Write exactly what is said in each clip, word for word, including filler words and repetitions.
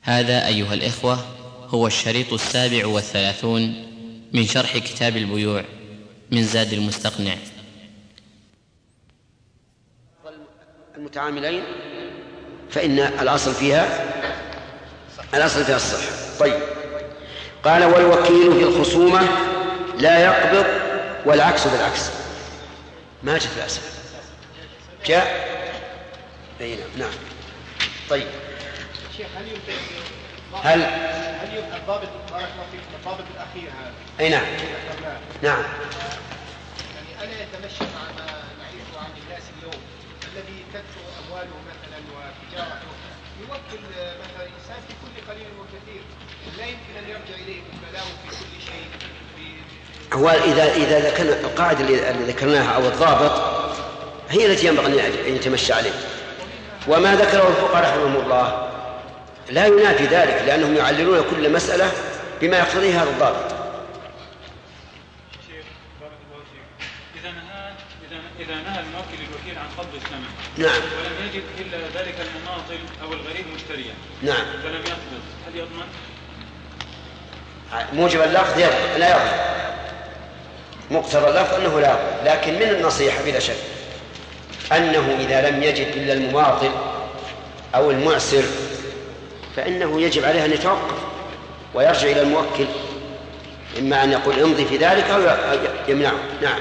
هذا أيها الإخوة هو الشريط السابع والثلاثون من شرح كتاب البيوع من زاد المستقنع. المتعاملين فإن الأصل فيها الأصل فيها الصحة. طيب، قال والوكيل في الخصومة لا يقبض والعكس بالعكس. ما جاء في الأصل، جاء بينا. نعم. طيب، هل يمكن هل هل يمكن الضابط بارك الله فيكم الضابط الأخير هذا؟ أي نعم. نعم. يعني ألا يتمشى مع ما نعرفه عن الناس اليوم الذي تكثر أمواله مثلا وتجارته، يوكل مثلا إنسان في كل قليل وكثير لا يمكن أن يرجع إليه وكلاءه في كل شيء. هو إذا إذا ذكرنا القاعدة اللي ذكرناها أو الضابط هي التي ينبغي أن يتمشى عليه، وما ذكره الفقهاء رحمهم الله لا ينافي ذلك، لأنهم يعللون كل مسألة بما يقتضيه هذا الضابط. إذا نهى إذا نهى الموكل الوكيل عن قبض الثمن، نعم، ولم يجد إلا ذلك المماطل أو الغريب مشتريا، نعم، فلم يقبض، هل يضمن؟ موجب اللفظ لا يضمن، مقتضى اللفظ أنه لا يضمن، لكن من النصيحة بلا شك أنه إذا لم يجد إلا المماطل أو المعسر فإنه يجب عليه أن يتوقف ويرجع إلى الموكل، إما أن يقول امضي في ذلك أو يمنعه. نعم.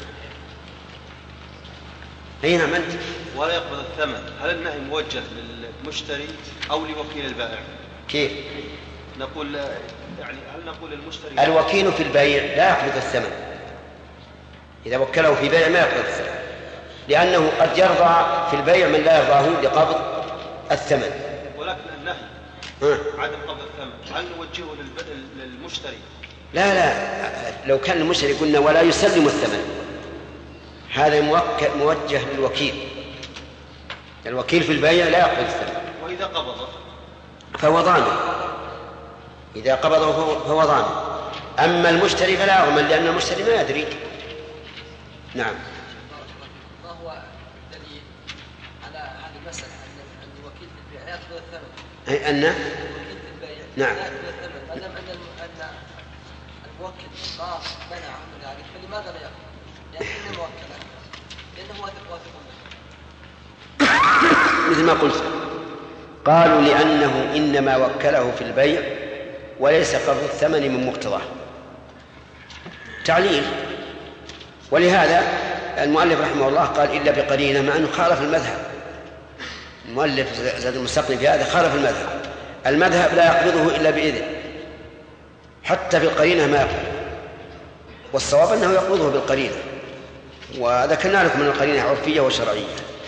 أي نعم. أنت ولا يقبض الثمن، هل النهي موجه للمشتري أو لوكيل البائع؟ كيف نقول؟ يعني هل نقول المشتري الوكيل في البيع لا يقبض الثمن، إذا وكله في بيع ما يقبض الثمن، لأنه قد يرضى في البيع من لا يرضاه لقبض الثمن. ولكن النهي عدم قبض الثمن هل نوجهه للمشتري؟ لا لا، لو كان المشتري قلنا ولا يسلم الثمن، هذا موجه للوكيل. الوكيل في البيع لا يقبض الثمن، وإذا قبضه فهو ضامن، إذا قبضه فهو ضامن. أما المشتري فلا يضمن، لأن المشتري ما يدري. نعم. ما هو الدليل على هذه المسألة أن الوكيل في البيع لا يقبض الثمن؟ أي أن الوكيل في البيع نعم لا يقبض الثمن، ما دام أن أن الموكل ما منع من ذلك فلماذا لا يقبض؟ لأنه موكل، لأنه واثق واثق مثل ما قلت، قالوا لأنه إنما وكله في البيع وليس قبض الثمن من مقتضاه. تعليل. ولهذا المؤلف رحمه الله قال إلا بقرينة، مع أنه خالف المذهب. المؤلف زاد المستقنع في هذا خالف المذهب. المذهب لا يقبضه إلا بإذن، حتى في القرينة ما يقبض، والصواب أنه يقبضه بالقرينة، وذكرنا لكم من القرينة عرفية وشرعية.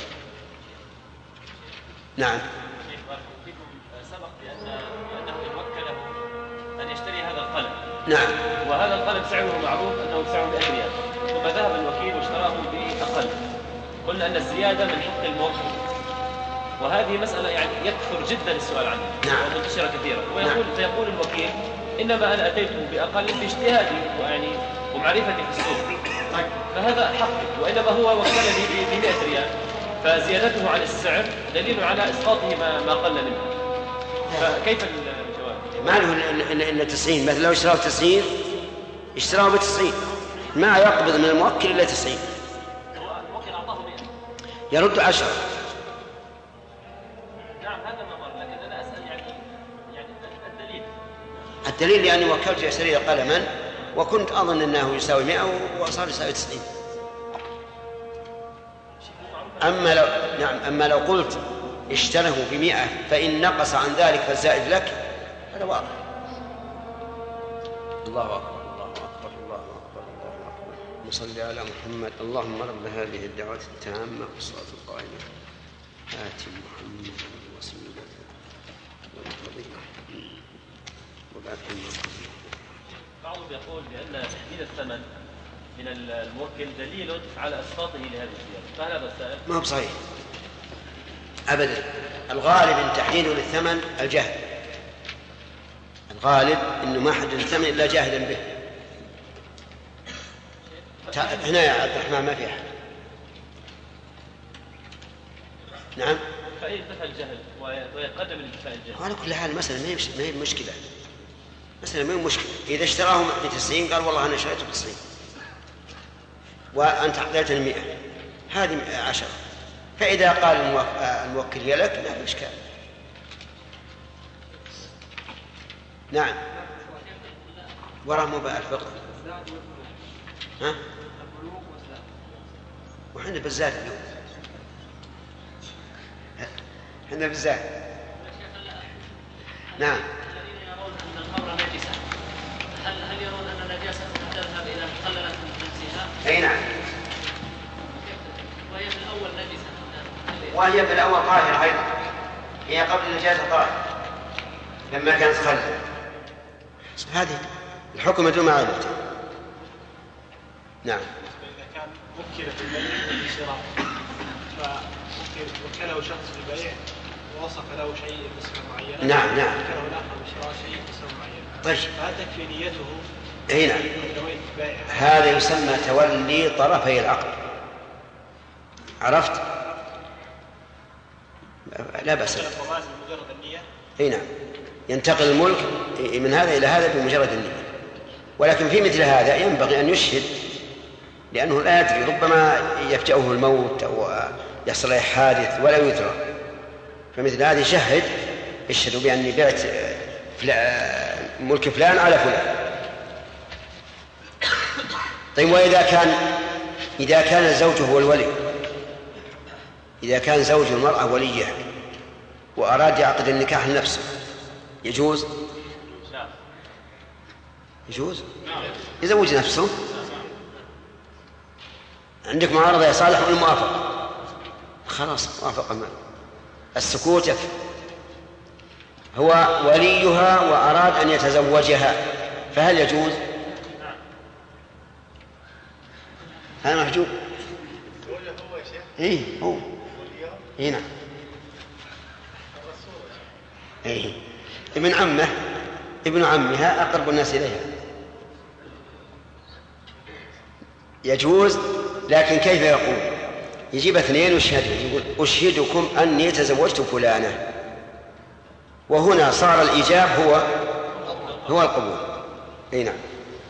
نعم. سبق بأن أنه يوكله أن يشتري هذا القلم. نعم. وهذا القلم سعره معروف أنه سعره مئة ريال، ثم ذهب الوكيل واشتراه بأقل. قلنا أن الزيادة من حق الموكل، وهذه مسألة يعني يكثر جدا السؤال عنها. نعم. ومنتشرة كثيرا. ويقول نعم. فيقول الوكيل إنما أنا أتيته بأقل باجتهادي ويعني ومعرفتي في السوق، فهذا حقي، وإنما هو وكلني بمئة ريال، فزيادته عن السعر دليل على إسقاطه ما, ما قل منه. فكيف الجواب؟ ما له إلا تسعين، مثلا لو اشتراه تسعين اشتراه بتسعين، ما يقبض من الموكل إلا تسعين، الموكل أعطاه مئة، يرد عشرة. نعم هذا ما مر، لكن أنا أسأل يعني يعني الدليل. الدليل لأني وكلت يشتري قلما وكنت أظن أنه يساوي مئة وصار يساوي تسعين. أما لو نعم أما لو قلت اشتره بمئة فإن نقص عن ذلك فالزائد لك، هذا واضح. الله أكبر الله أكبر الله أكبر الله أكبر. نصلي على محمد. اللهم رب هذه الدعوة التامة والصلاة القائمة آت محمد وسيلة والفضيلة وبعث. بعضهم يقول بأن تحديد الثمن من الموكل دليل على إسقاطه لهذه الزيادة، فهل هذا السائل؟ ما هو صحيح أبدا. الغالب إن تحديده للثمن الجهل، الغالب إنه ما حدد الثمن إلا جاهلا به. هنا يا عبد الرحمن ما في أحد. نعم. فيدفع الجهل ويقدم الانتفاع الجهل. على كل حال مثلا ما هي مشكلة، مثلا ما هي مشكلة إذا اشتراه بتسعين قال والله أنا شريته بتسعين وأنت أعطيتني مئة، هذه عشرة، فإذا قال الموكل هي لك لا إشكال. نعم وراء مباح الفقه. ها وحنا بالزاد اليوم، حنا بالزاد. نعم الذين يرون أن الخمر نجسة، هل هل يرون أن النجاسة تذهب إلى مخللة من نفسها؟ أي نعم. وهي من الأول نجسة. وهي من الأول طاهرة أيضا، هي قبل النجاسة طاهرة لما كانت خلة. هذه الحكم دون معرفته. نعم. إذا كان وكل في البيع والشراء فوكله شخص في البيع ووصف له شيء بصفة معينة. نعم نعم. وكله الآخر بالشراء شيء بصفة معينة. طيب. فهل تكفي نيته؟ أي نعم. هذا يسمى تولي طرفي العقد. عرفت؟ لا بأس. بمجرد النية. أي نعم. ينتقل الملك من هذا إلى هذا بمجرد النية. ولكن في مثل هذا ينبغي أن يشهد، لأنه لا يدري، ربما يفجأه الموت أو يحصل له حادث ولا يدرى، فمثل هذا يشهد، اشهدوا بأني بعت ملك فلان على فلان. طيب وإذا كان إذا كان الزوج هو الولي، إذا كان زوج المرأة وليها وأراد يعقد النكاح لنفسه يجوز؟ يجوز؟ يزوج نفسه. عندك معارضة يا صالح والموافقة، خلاص موافقة معه. السكوت يكفي. هو وليها وأراد أن يتزوجها فهل يجوز؟ هذا محجوب. إيه هو هنا إيه ابن عمه ابن عمها أقرب الناس إليها يجوز. لكن كيف يقول؟ يجيب اثنين ويشهدوا، يقول أشهدكم أني تزوجت فلانة، وهنا صار الإيجاب هو هو القبول. أي نعم.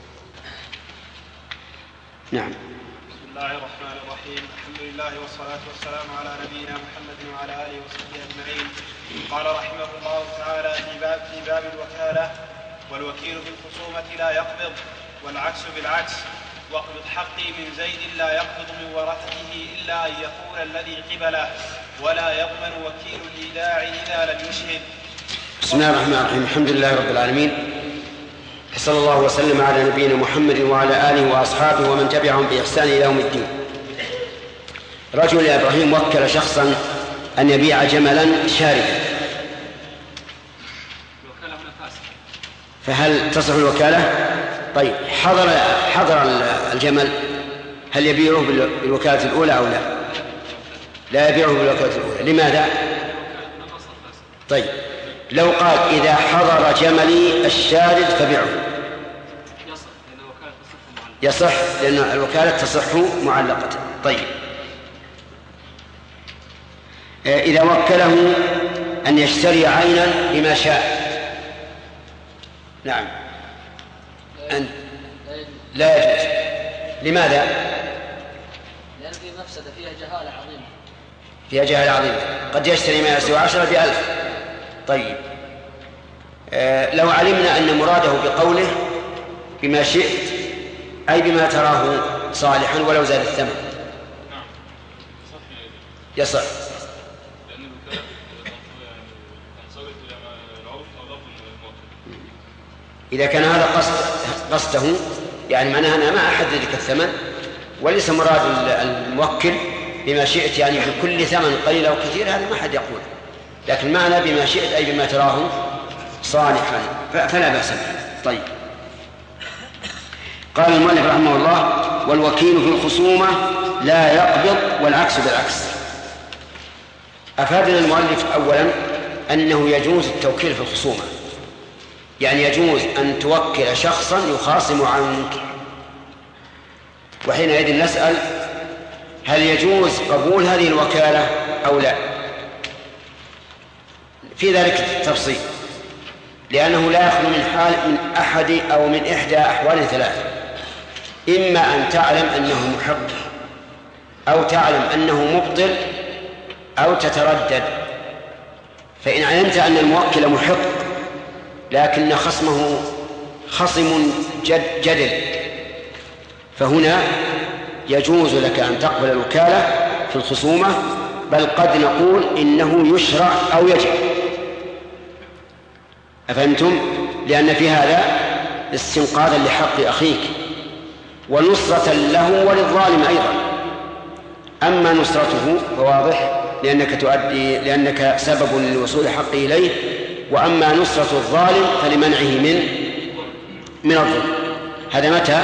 نعم. بسم الله الرحمن الرحيم. الحمد لله والصلاة والسلام على نبينا محمد وعلى آله وصحبه أجمعين. قال رحمه الله تعالى في باب في باب الوكالة: والوكيل في الخصومة لا يقبض، والعكس بالعكس. واقبض حقي من زيد لا يقبض من ورثته إلا أن يكون الذي قبله، ولا يضمن وكيل الإيداع إذا لم يشهد. بسم الله الرحمن الرحيم. الحمد لله رب العالمين، صلى الله وسلم على نبينا محمد وعلى آله وأصحابه ومن تبعهم بإحسان إلى يوم الدين. رجل إبراهيم وكل شخصا أن يبيع جملا شاردا، فهل تصح الوكالة؟ طيب حضر حضر الجمل، هل يبيعه بالوكالة الأولى أو لا؟ لا يبيعه بالوكالة الأولى. لماذا؟ طيب لو قال إذا حضر جملي الشارد فبيعه يصح، لأن الوكالة تصح معلقة. طيب إذا وكله أن يشتري عينا بما شاء، نعم أن لا يجوز. لماذا؟ لأن في مفسدة، فيها جهالة عظيمة. فيها جهالة عظيمة، قد يشتري ما يسوى عشرة بألف. طيب آه لو علمنا أن مراده بقوله بما شئت أي بما تراه صالحا ولو زاد الثمن يصح. إذا كان هذا قصد قصده، يعني معناها أنا ما أحدد لك الثمن، وليس مراد الموكل بما شئت يعني بكل ثمن قليل أو كثير، هذا ما أحد يقول، لكن معنى بما شئت أي بما تراه صالحا فلا بأس به. طيب قال المؤلف رحمه الله: والوكيل في الخصومة لا يقبض، والعكس بالعكس. أفادنا المؤلف أولا أنه يجوز التوكيل في الخصومة، يعني يجوز أن توكل شخصا يخاصم عنك، وحينئذ نسأل: هل يجوز قبول هذه الوكالة أو لا؟ في ذلك التفصيل، لأنه لا يخلو من حال من أحد أو من إحدى أحوال ثلاثة: إما أن تعلم أنه محق، أو تعلم أنه مبطل، أو تتردد. فإن علمت أن الموكل محق لكن خصمه خصم جد جدل، فهنا يجوز لك أن تقبل الوكالة في الخصومة، بل قد نقول إنه يشرع أو يجب. أفهمتم؟ لأن في هذا استنقاذا لحق أخيك ونصرة له وللظالم أيضا. أما نصرته فواضح لأنك تؤدي لأنك سبب لوصول حقه إليه، وأما نصرة الظالم فلمنعه من من الظلم. هذا متى؟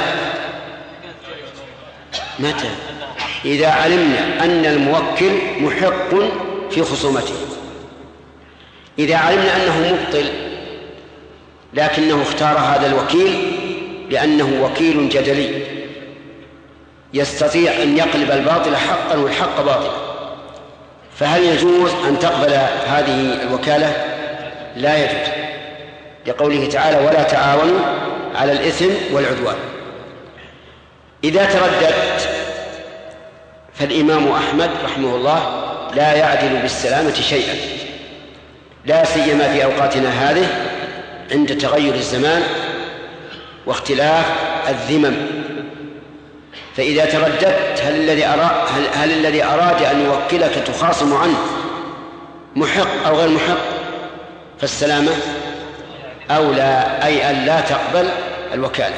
متى؟ إذا علمنا أن الموكل محق في خصومته. إذا علمنا أنه مبطل لكنه اختار هذا الوكيل لأنه وكيل جدلي يستطيع أن يقلب الباطل حقا والحق باطلا، فهل يجوز أن تقبل هذه الوكالة؟ لا يجوز، لقوله تعالى: ولا تعاونوا على الإثم والعدوان. إذا ترددت فالإمام أحمد رحمه الله لا يعدل بالسلامة شيئا، لا سيما في أوقاتنا هذه عند تغير الزمان واختلاف الذمم. فإذا ترددت هل الذي أراد, هل, هل الذي أراد أن يوكلك تخاصم عنه محق أو غير محق، فالسلامة أولى، أي أن لا تقبل الوكالة.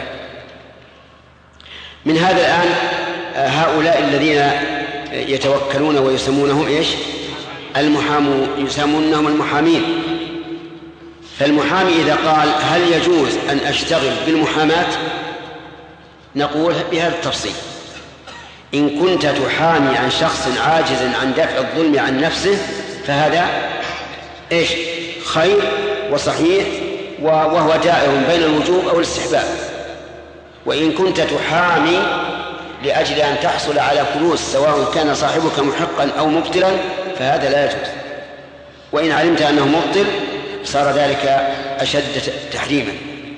من هذا الآن هؤلاء الذين يتوكلون ويسمونهم إيش؟ المحامون، يسمونهم المحامين. فالمحامي إذا قال هل يجوز أن أشتغل بالمحاماة، نقول بهذا التفصيل: إن كنت تحامي عن شخص عاجز عن دفع الظلم عن نفسه فهذا إيش؟ خير وصحيح، وهو دائر بين الوجوب أو الاستحباب. وإن كنت تحامي لأجل أن تحصل على فلوس سواء كان صاحبك محقا أو مبطلا فهذا لا يجوز. وإن علمت أنه مبطل صار ذلك أشد تحريما.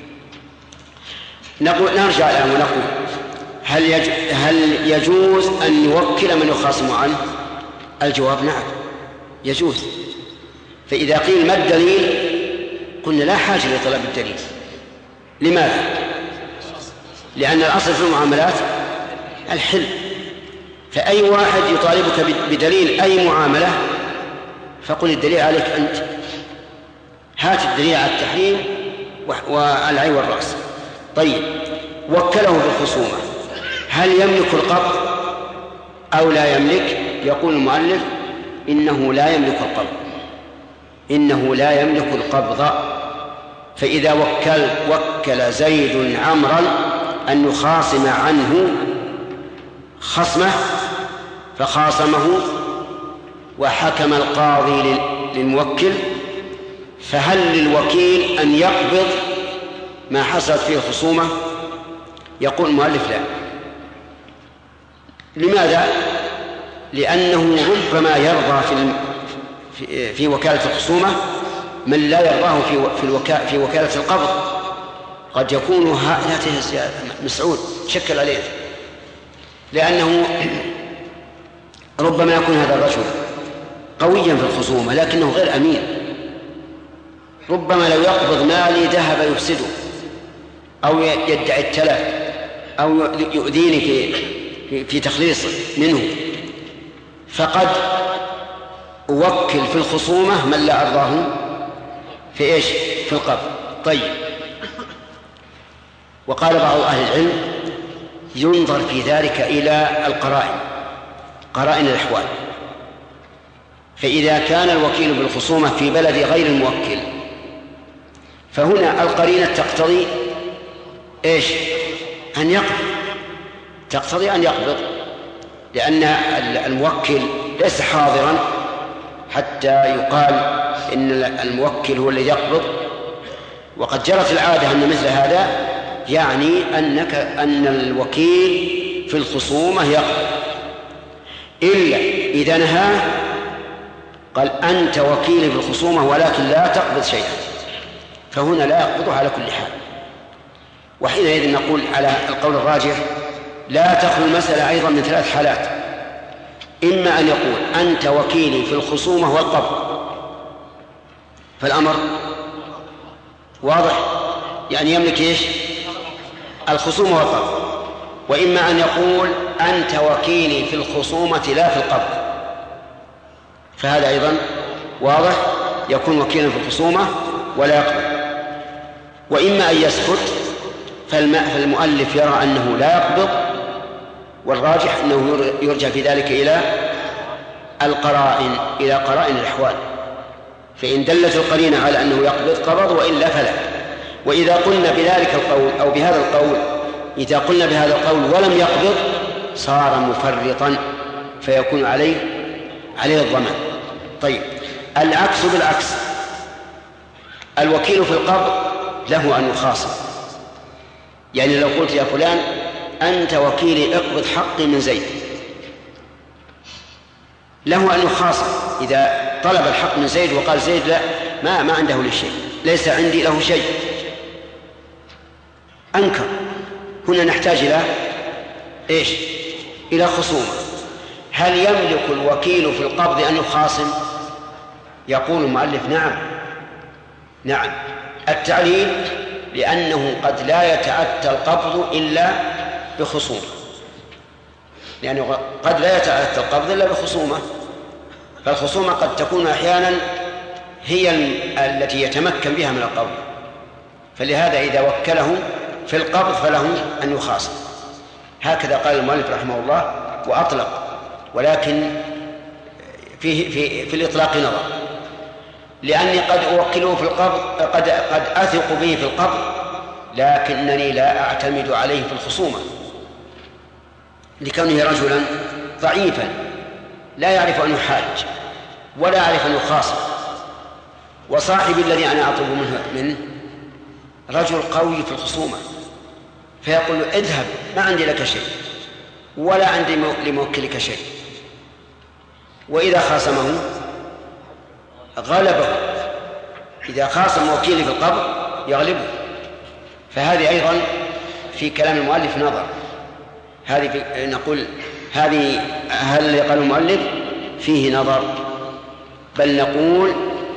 نقول نرجع الآن ونقول: هل يجوز, هل يجوز أن يوكل من يخاصم عنه؟ الجواب: نعم يجوز. فإذا قيل ما الدليل؟ قلنا لا حاجة لطلب الدليل. لماذا؟ لأن الأصل في المعاملات الحل، فأي واحد يطالبك بدليل أي معاملة فقل الدليل عليك أنت، هات الدليل على التحريم والعين والرأس. طيب، وكله بالخصومة، هل يملك القبض أو لا يملك؟ يقول المؤلف: إنه لا يملك القبض، إنه لا يملك القبض. فإذا وكل وكل زيد عمرا أن يخاصم عنه خصمه فخاصمه وحكم القاضي للموكل، فهل للوكيل أن يقبض ما حصلت فيه الخصومة؟ يقول المؤلف: لا. لماذا؟ لأنه ربما يرضى في في وكالة الخصومة من لا يرضاه في في الوكالة في وكالة القبض. قد يكون لا تهز يا مسعود تشكل عليه، لأنه ربما يكون هذا الرجل قويا في الخصومة لكنه غير أمين، ربما لو يقبض مالي ذهب يفسده أو يدعي التلف أو يؤذيني في في, في تخليص منه، فقد أوكل في الخصومة من لا أرضاه في إيش؟ في القبض. طيب، وقال بعض أهل العلم: ينظر في ذلك إلى القرائن، قرائن الأحوال. فإذا كان الوكيل بالخصومة في بلد غير الموكل فهنا القرينة تقتضي إيش؟ أن يقبض، تقتضي أن يقبض، لأن الموكل ليس حاضرا حتى يقال إن الموكل هو الذي يقبض. وقد جرت العادة أن مثل هذا يعني أنك أن الوكيل في الخصومة يقبض، إلا إذا نهاه قال أنت وكيلي بالخصومة ولكن لا تقبض شيئا، فهنا لا يقبضه على كل حال. وحينئذ نقول على القول الراجح لا تخلو المسألة أيضا من ثلاث حالات: إما أن يقول أنت وكيلي في الخصومة والقبض، فالأمر واضح، يعني يملك إيش؟ الخصومة والقبض. وإما أن يقول أنت وكيلي في الخصومة لا في القبض، فهذا أيضا واضح، يكون وكيلا في الخصومة ولا يقبض. وإما أن يسكت، فالمؤلف يرى أنه لا يقبض، والراجح أنه يرجع في ذلك إلى القرائن، إلى قرائن الأحوال، فإن دلت القرينة على أنه يقبض قبض، وإلا فلا. وإذا قلنا بذلك القول أو بهذا القول إذا قلنا بهذا القول ولم يقبض صار مفرطا، فيكون عليه عليه الضمان. طيب، العكس بالعكس، الوكيل في القبض له أن يخاصم، يعني لو قلت يا فلان أنت وكيلي اقبض حقي من زيد، له أن يخاصم إذا طلب الحق من زيد وقال زيد لا، ما ما عنده لشيء، ليس عندي له شيء، أنكر. هنا نحتاج إلى إيش؟ إلى خصومة. هل يملك الوكيل في القبض أن يخاصم؟ يقول المؤلف نعم نعم. التعليل لأنه قد لا يتأتى القبض إلا بخصومة، لأنه قد لا يتأتى القبض إلا بخصومة، فالخصومة قد تكون أحيانا هي التي يتمكن بها من القبض، فلهذا إذا وكله في القبض فله أن يخاصم. هكذا قال المؤلف رحمه الله وأطلق، ولكن فيه في, في الإطلاق نظر، لأني قد أوكله في القبض، قد, قد أثق به في القبض، لكنني لا أعتمد عليه في الخصومة، لكونه رجلا ضعيفا لا يعرف أن يحاج ولا يعرف أن يخاصم. وصاحبي الذي أنا أطلب منه, منه رجل قوي في الخصومة، فيقول له اذهب ما عندي لك شيء ولا عندي لموكلك شيء، وإذا خاصمه غلبه، إذا خاصم وكيلي في القبض يغلبه. فهذه أيضا في كلام المؤلف نظر، هذه نقول هذه هل اللي قال المؤلف فيه نظر، بل نقول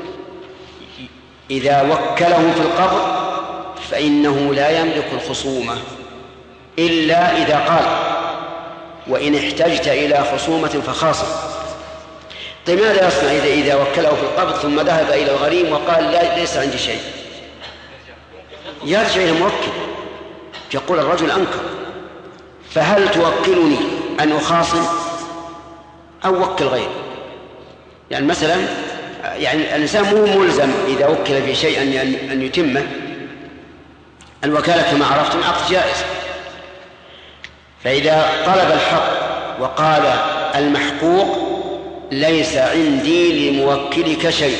إذا وكله في القبض فإنه لا يملك الخصومة إلا إذا قال وإن احتجت إلى خصومة فخاصم. طيب ماذا يصنع إذا, إذا وكله في القبض ثم ذهب إلى الغريم وقال لا ليس عندي شيء؟ يرجع إلى الموكل، يقول الرجل أنكر، فهل توكلني أن أخاصم أو وكل غيري؟ يعني مثلا يعني الإنسان مو ملزم إذا وكل في شيء أن, أن يتمه. الوكالة كما عرفتم عقد جائز، فإذا طلب الحق وقال المحقوق ليس عندي لموكلك شيء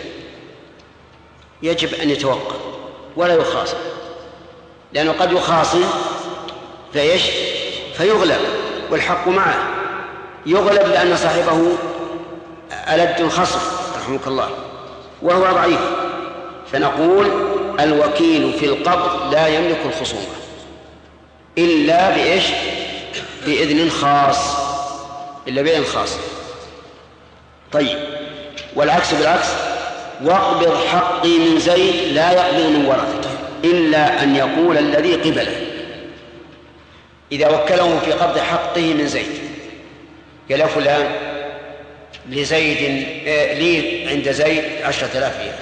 يجب أن يتوقف ولا يخاصم، لأنه قد يخاصم فإيش فيغلب والحق معه، يغلب لأن صاحبه ألد خصم رحمك الله وهو ضعيف. فنقول الوكيل في القبض لا يملك الخصومة إلا بإيش بإذن خاص، إلا بإذن خاص. طيب، والعكس بالعكس، واقبض حقي من زيد لا يقبض من ورثته إلا أن يقول الذي قبله. إذا وكله في قبض حقه من زيد قال فلان لزيد لي عند زيد عشرة آلاف ريال،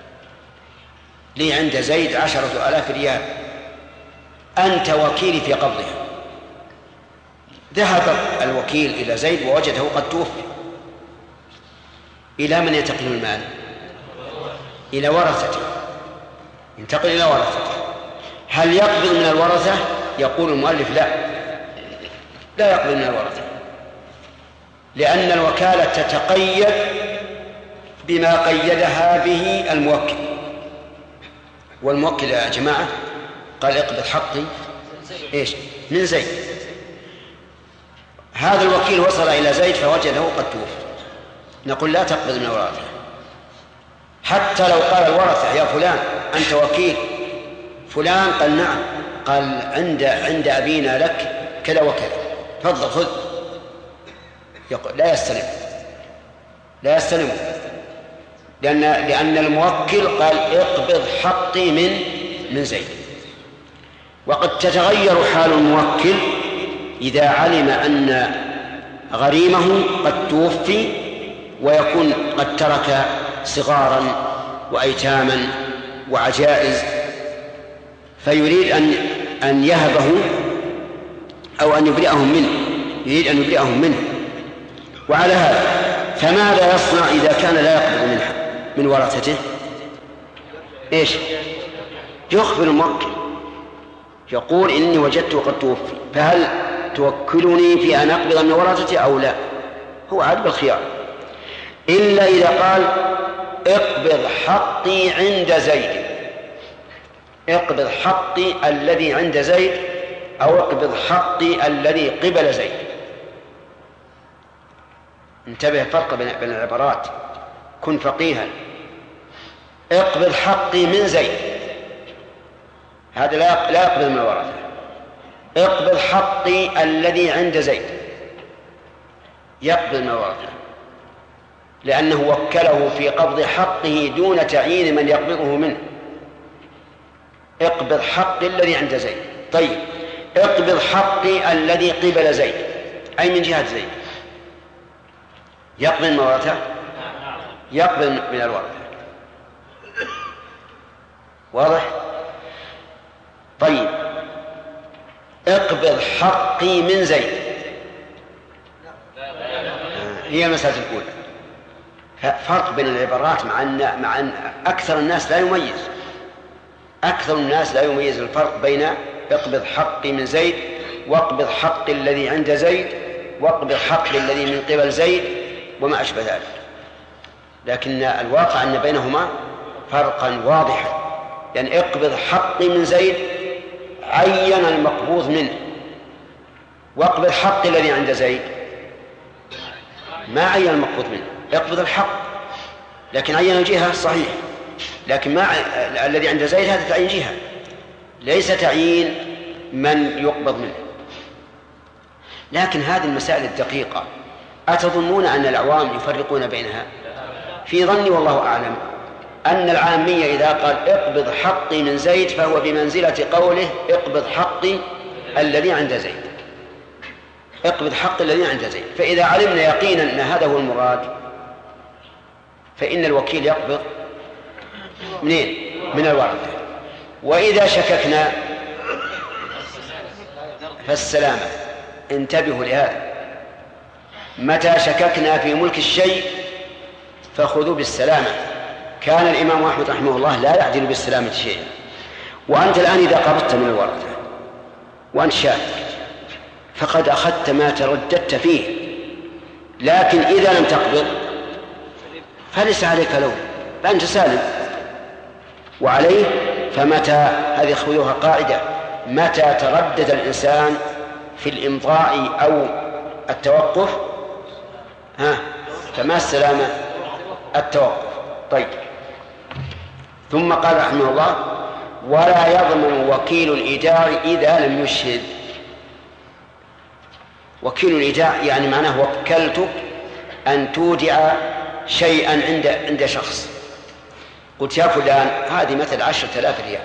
لي عند زيد عشرة آلاف ريال، أنت وكيلي في قبضها. ذهب الوكيل إلى زيد ووجده قد توفي، إلى من ينتقل المال؟ إلى ورثته، ينتقل إلى ورثته. هل يقبض من الورثة؟ يقول المؤلف لا لا يقبض من الورثة، لأن الوكالة تتقيد بما قيدها به الموكل، والموكل يا جماعة قال اقبض حقي إيش من زيد. هذا الوكيل وصل إلى زيد فوجده قد توفي، نقول لا تقبض من الورثة، حتى لو قال الورثة يا فلان أنت وكيل فلان، قال نعم، قال عند عند أبينا لك كذا وكذا، تفضل خذ، يقول لا يستلم لا يستلم لأن لأن الموكل قال اقبض حقي من من زيد. وقد تتغير حال الموكل إذا علم أن غريمه قد توفي ويكون قد ترك صغارا وأيتاما وعجائز، فيريد أن أن يهبه أو أن يبرئهم منه، يريد أن يبرئهم منه. وعلى هذا فماذا يصنع إذا كان لا يقبض منها من ورثته؟ إيش؟ يخبر الموكل، يقول إني وجدته قد توفي، فهل توكلني في أن أقبض من ورثته أو لا؟ هو عاد بالخيار، إلا إذا قال اقبض حقي عند زيد، اقبض حقي الذي عند زيد، أو اقبض حقي الذي قبل زيد. انتبه فرق بين العبارات، كن فقيها. اقبض حقي من زيد، هذا لا لا يقبض من الورثة. اقبض حقي الذي عند زيد، يقبض من الورثة، لأنه وكله في قبض حقه دون تعيين من يقبضه منه. اقبض حقي الذي عند زيد. طيب اقبض حقي الذي قبل زيد، أي من جهة زيد، يقبض من الورثة؟ يقبض من الورثة. واضح؟ طيب اقبض حقي من زيد، هي المسألة الأولى. فرق بين العبارات، مع أن مع أن أكثر الناس لا يميز أكثر الناس لا يميز الفرق بين اقبض حقي من زيد واقبض حقي الذي عند زيد واقبض حقي الذي من قبل زيد وما أشبه ذلك. لكن الواقع أن بينهما فرقا واضحا، يعني اقبض حقي من زيد عين المقبوض منه، واقبض حقي الذي عند زيد ما عين المقبوض منه، اقبض الحق لكن عين الجهة صحيح، لكن ما الذي عند زيد هذا تعيين جهة ليس تعيين من يقبض منه. لكن هذه المسائل الدقيقة أتظنون أن العوام يفرقون بينها؟ في ظني والله أعلم أن العامية إذا قال اقبض حقي من زيد فهو بمنزلة قوله اقبض حقي الذي عند زيد، اقبض حقي الذي عند زيد. فإذا علمنا يقينا أن هذا هو المراد فإن الوكيل يقبض منين؟ من الورثة. وإذا شككنا فالسلامة. انتبهوا لهذا، متى شككنا في ملك الشيء فخذوا بالسلامة. كان الإمام أحمد رحمه الله لا يعدل بالسلامة شيئا. وأنت الآن إذا قبضت من الورثة وأنت شاك فقد أخذت ما ترددت فيه، لكن إذا لم تقبض فليس عليك لوم، فأنت سالم. وعليه فمتى، هذه خذوها قاعدة، متى تردد الإنسان في الإمضاء أو التوقف ها فما السلامة؟ التوقف. طيب ثم قال رحمه الله ولا يضمن وكيل الإيداع إذا لم يشهد. وكيل الإيداع يعني معناه وكلتك أن تودع شيئا عند عند شخص، قلت يا فلان هذه مثل عشرة آلاف ريال،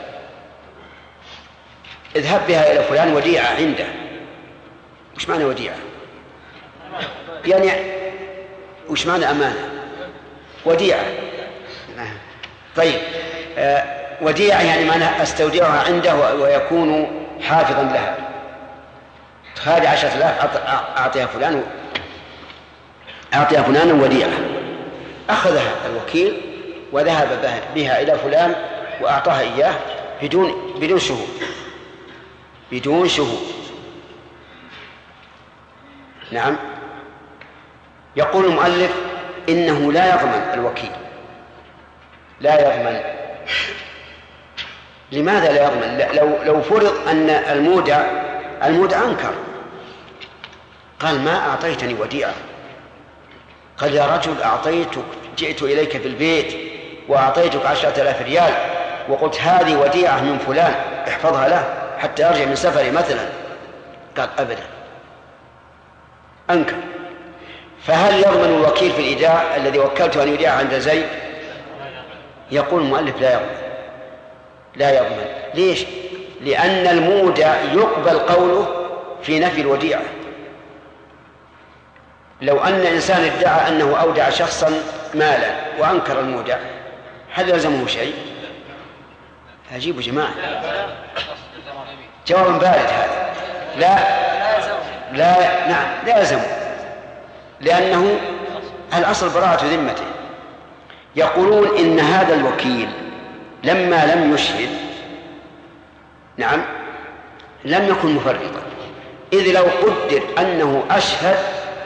اذهب بها إلى فلان وديعة عنده. وش معنى وديعة؟ يعني وش معنى أمانة؟ وديعة. طيب آه وديعة يعني معنى أستودعها عنده ويكون حافظا لها. هذه عشرة آلاف أعطيها فلان أعطيها فلان وديعة. أخذها الوكيل وذهب بها إلى فلان وأعطاها إياه بدون بدون شهود بدون شهود نعم. يقول المؤلف إنه لا يضمن الوكيل، لا يضمن. لماذا لا يضمن؟ لو لو فرض أن المودع المودع أنكر، قال ما أعطيتني وديعة، قال يا رجل أعطيتك، جئت إليك في البيت وأعطيتك عشرة آلاف ريال وقلت هذه وديعة من فلان احفظها له حتى أرجع من سفري مثلا. قال أبدا، أنكر. فهل يضمن الوكيل في الإيداع الذي وكلته أن يوديع عند زيد؟ يقول المؤلف لا يضمن، لا يضمن. ليش؟ لأن المودع يقبل قوله في نفي الوديعة. لو أن إنسان ادعى أنه أودع شخصا مالا وأنكر المودع، هل يلزمه شيء؟ أجيبوا جماعة، جواب بارد هذا. لا لا نعم لا يلزمه، لأنه الأصل براءة ذمته. يقولون إن هذا الوكيل لما لم يشهد نعم لم يكن مفرطا، إذ لو قدر أنه أشهد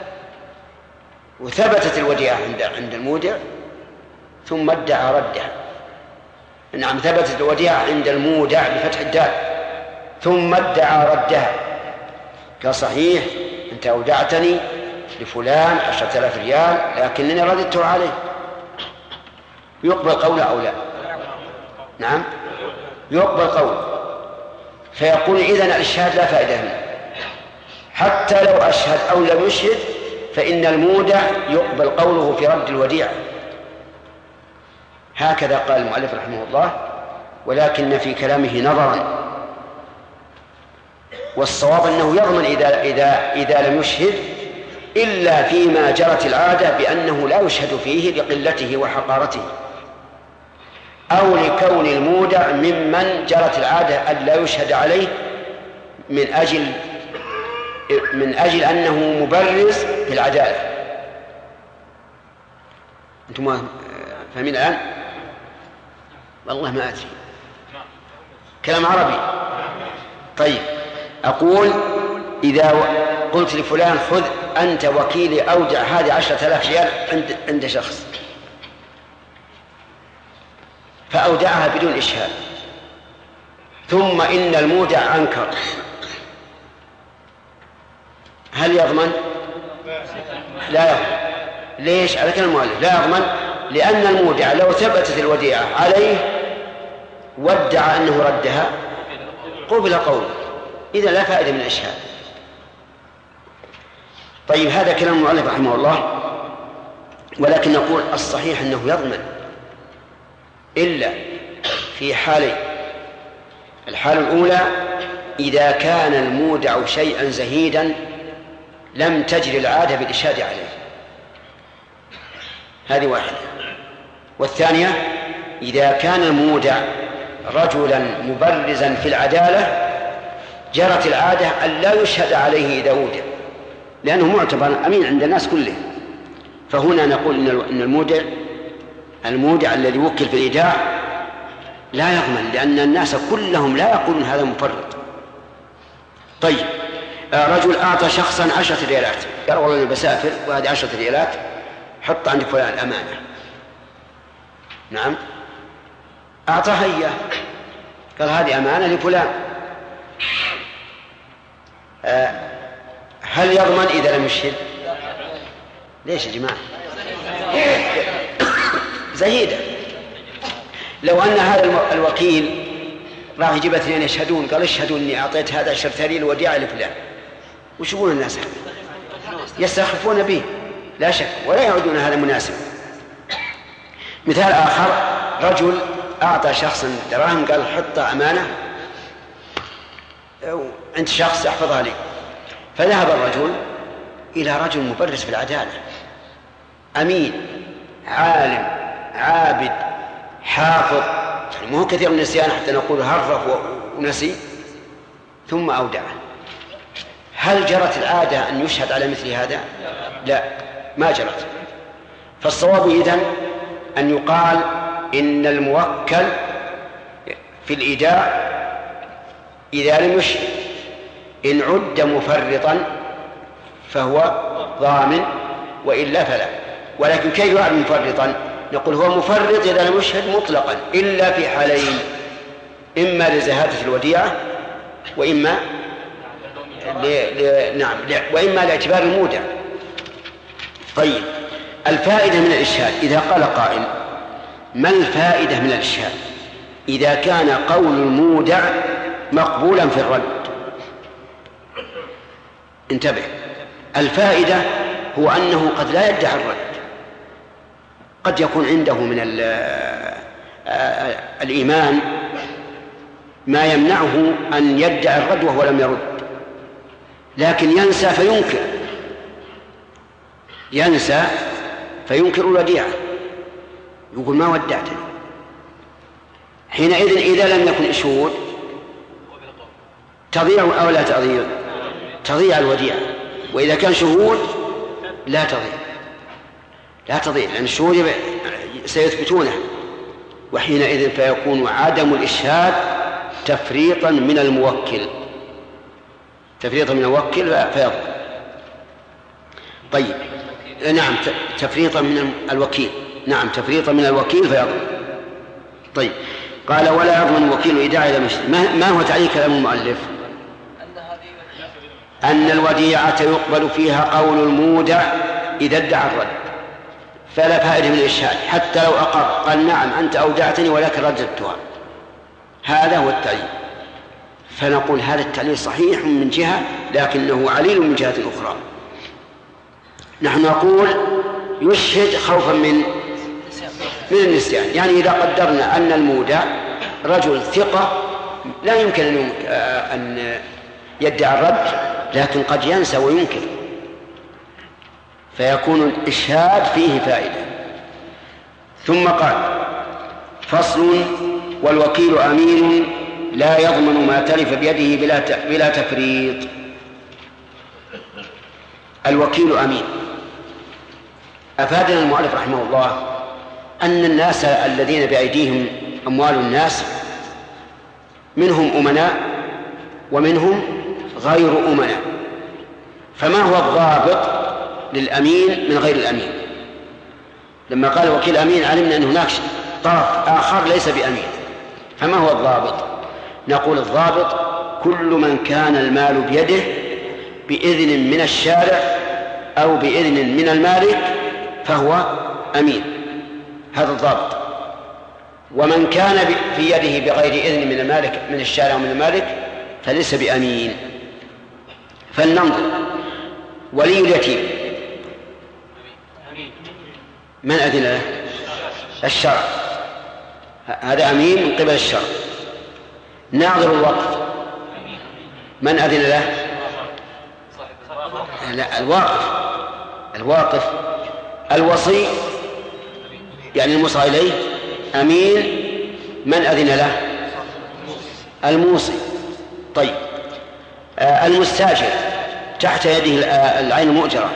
وثبتت الوديعة عند عند المودع ثم ادعى ردها، نعم ثبتت الوديعة عند المودع بفتح الدال ثم ادعى ردها، قال صحيح أنت أودعتني لفلان عشرة آلاف ريال لكنني رددته عليه، يقبل قوله أو لا؟ نعم يقبل قوله. فيقول إذن الإشهاد لا فائدة منه، حتى لو أشهد أو لم يشهد فإن المودع يقبل قوله في رد الوديعة. هكذا قال المؤلف رحمه الله، ولكن في كلامه نظرا، والصواب أنه يضمن إذا, إذا, إذا لم يشهد إلا فيما جرت العادة بأنه لا يشهد فيه لقلته وحقارته، أو لكون المودع ممن جرت العادة أن لا يشهد عليه من أجل من أجل أنه مبرز في العدالة. أنتم فاهمين الآن؟ والله ما أدري، كلام عربي. طيب أقول إذا قلت لفلان خذ أنت وكيلي أودع هذه عشرة آلاف ريال عند عند شخص، فأودعها بدون إشهاد، ثم إن المودع أنكر، هل يضمن؟ لا يضمن. ليش؟ على كلام المؤلف لا يضمن، لأن المودع لو ثبتت الوديعة عليه وادعى أنه ردها قبل قوله، إذا لا فائدة من الإشهاد. طيب هذا كلام المؤلف رحمه الله، ولكن نقول الصحيح أنه يضمن إلا في حالين. الحالة الأولى إذا كان المودع شيئا زهيدا لم تجري العادة بالإشهاد عليه، هذه واحدة. والثانية إذا كان المودع رجلا مبرزا في العدالة جرت العادة أن لا يشهد عليه إذا أودع، لأنه معتبر أمين عند الناس كلهم. فهنا نقول إن المودع المودع الذي وكل في الإيداع لا يضمن، لأن الناس كلهم لا يقولون هذا مفرط. طيب رجل أعطى شخصا عشرة ريالات، قال والله أنا بسافر وهذه عشرة ريالات حط عندك فلان أمانة. نعم أعطاها إياه، قال هذه أمانة لفلان. أه هل يضمن إذا لم يشهد؟ ليش يا جماعة؟ زهيدة. لو أن هذا الوكيل راح يجيب اثنين يشهدون، قال اشهدوا أني أعطيت هذا عشرة ريال وديعة لفلان، وش يقول الناس؟ هذا يستخفون به لا شك، ولا يعودون هذا مناسب. مثال آخر، رجل أعطى شخصا دراهم قال حطها أمانة عند شخص يحفظها لي، فذهب الرجل إلى رجل مبرز في العدالة أمين عالم عابد حافظ، مو كثير من النسيان حتى نقول هرف ونسي، ثم أودعه. هل جرت العادة أن يشهد على مثل هذا؟ لا، ما جرت. فالصواب إذن أن يقال إن الموكل في الإيداع إذا لم يشهد إن عد مفرطا فهو ضامن وإلا فلا. ولكن كيف يعد مفرطا؟ نقول هو مفرط إذا لم يشهد مطلقا إلا في حالين، إما لزهادة الوديعة وإما ل... ل... نعم ل... وإما لاعتبار المودع. طيب الفائدة من الإشهاد، إذا قال قائل ما الفائدة من الإشهاد إذا كان قول المودع مقبولا في الرد؟ انتبه، الفائدة هو أنه قد لا يدعي الرد، قد يكون عنده من الإيمان ما يمنعه أن يدعي الرد وهو لم يرد، لكن ينسى فينكر ينسى فينكر الوديعة، يقول ما ودعتني. حينئذ إذا لم يكن إشهود تضيع أو لا تضيع؟ تضيع الوديعة. وإذا كان شهود لا تضيع لا تضيع لأن الشهود سيثبتونه، وحينئذ فيكون عدم الإشهاد تفريطا من الموكل تفريطا من الموكل فيضل. طيب نعم تفريطا من الوكيل نعم تفريطا من الوكيل فيضل. طيب قال ولا يضمن الوكيل إيداع إلى مشتري. ما هو تعليق كلام المؤلف؟ أن الوديعة يقبل فيها قول المودع إذا ادعى الرد، فلا فائدة من الإشهاد حتى لو أقر قال نعم أنت أودعتني ولكن رددتها. هذا هو التعليل. فنقول هذا التعليل صحيح من جهة لكنه عليل من جهة أخرى. نحن نقول يشهد خوفا من من النسيان، يعني إذا قدرنا أن المودع رجل ثقة لا يمكن أن يدعي الرد لكن قد ينسى وينكر، فيكون الإشهاد فيه فائدة. ثم قال فصل والوكيل أمين لا يضمن ما تلف بيده بلا بلا تفريط. الوكيل أمين. أفادنا المؤلف رحمه الله أن الناس الذين بأيديهم أموال الناس منهم أمناء ومنهم غير أمناء، فما هو الضابط للأمين من غير الأمين؟ لما قال وكيل أمين علمنا أن هناك طرف آخر ليس بأمين، فما هو الضابط؟ نقول الضابط كل من كان المال بيده بإذن من الشارع أو بإذن من المالك فهو أمين، هذا الضابط. ومن كان في يده بغير إذن من المالك من الشارع ومن المالك فليس بأمين. فلننظر ولي اليتيم من أذن له؟ الشرع، هذا أمين من قبل الشرع. ناظر الوقف من أذن له؟ لا الواقف الواقف الوصي يعني الموصى إليه أمين من أذن له؟ الموصي. طيب آه المستاجر تحت يده العين المؤجرة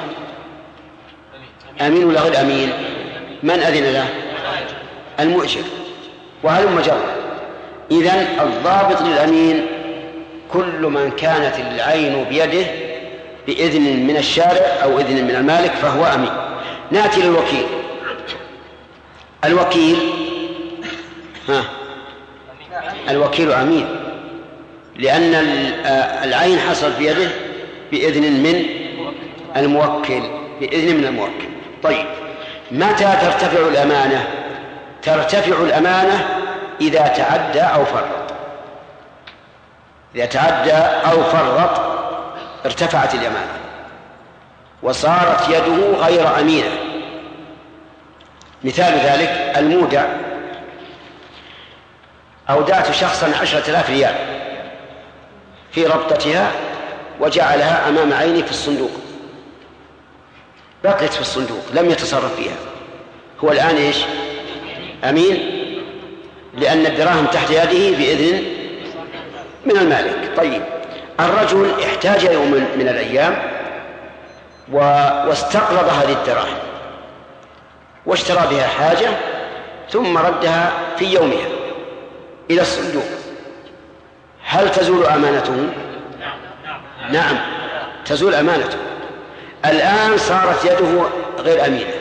أمين ولا غير أمين؟ من أذن له؟ المؤجر. وهلم جرا. إذن الضابط للأمين كل من كانت العين بيده بإذن من الشارع أو إذن من المالك فهو أمين. نأتي للوكيل. الوكيل ها الوكيل أمين لأن العين حصل في يده بإذن من الموكل بإذن من الموكل. طيب متى ترتفع الأمانة؟ ترتفع الأمانة إذا تعدى أو فرط. إذا تعدى أو فرط ارتفعت الأمانة وصارت يده غير أمينة. مثال ذلك المودع. أودعت شخصا عشرة آلاف ريال في ربطتها وجعلها أمام عيني في الصندوق، بقيت في الصندوق لم يتصرف فيها، هو الآن إيش؟ أمين لأن الدراهم تحت يده بإذن من المالك. طيب الرجل احتاج يوم من الأيام واستقرض هذه الدراهم واشترى بها حاجة ثم ردها في يومها إلى الصندوق، هل تزول أمانته؟ نعم تزول أمانته. الآن صارت يده غير أمينة.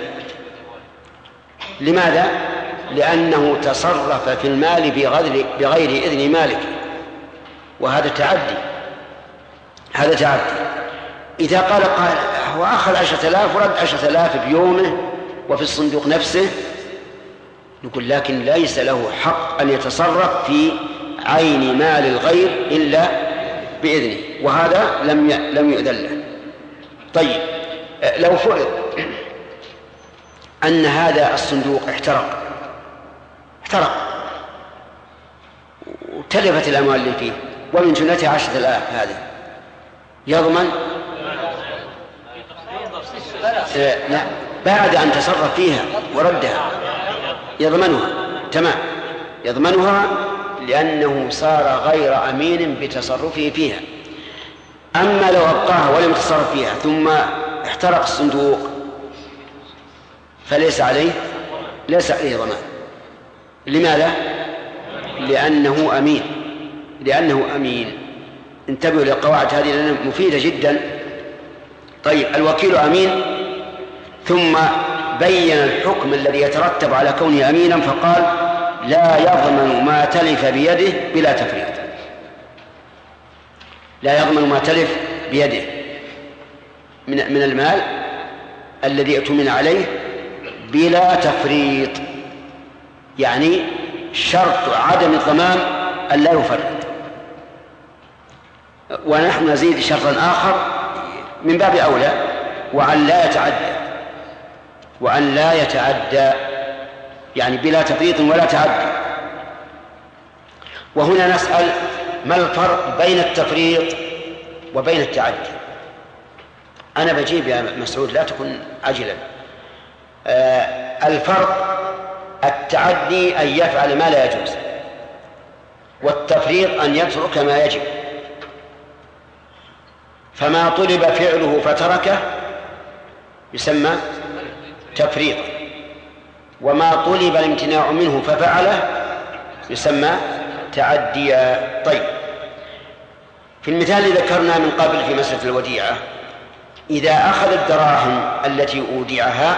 لماذا؟ لأنه تصرف في المال بغير إذن مالك، وهذا تعدي هذا تعدي. إذا قال قال هو أخذ عشرة آلاف ورد عشرة آلاف بيومه وفي الصندوق نفسه، نقول لكن ليس له حق أن يتصرف في عين مال الغير إلا بإذنه، وهذا لم لم يؤذن له. طيب لو فرض أن هذا الصندوق احترق احترق وتلفت الأموال اللي فيه ومن جملتها عشرة آلاف، هذه يضمن؟ لا، بعد أن تصرف فيها وردها يضمنها، تمام، يضمنها لأنه صار غير أمين بتصرفه فيها. أما لو أبقاها ولم يتصرف فيها ثم احترق الصندوق فليس عليه ليس عليه ضمان. لماذا؟ لأنه أمين لأنه أمين انتبهوا للقواعد هذه لأنها مفيدة جدا. طيب الوكيل أمين، ثم بين الحكم الذي يترتب على كونه أمينا فقال لا يضمن ما تلف بيده بلا تفريط. لا يضمن ما تلف بيده من من المال الذي اؤتمن عليه بلا تفريط، يعني شرط عدم الضمان أن لا يفرط. ونحن نزيد شرطا آخر من باب أولى، وأن لا يتعدى وأن لا يتعدى يعني بلا تفريط ولا تعدي. وهنا نسأل ما الفرق بين التفريط وبين التعدي؟ أنا بجيب يا مسعود لا تكن عجلا. آه الفرق التعدي أن يفعل ما لا يجوز، والتفريط أن يترك ما يجب. فما طلب فعله فتركه يسمى تفريطا، وما طلب الامتناع منه ففعله يسمى تعديا. طيب في المثال الذي ذكرنا من قبل في مسألة الوديعة، إذا أخذ الدراهم التي أودعها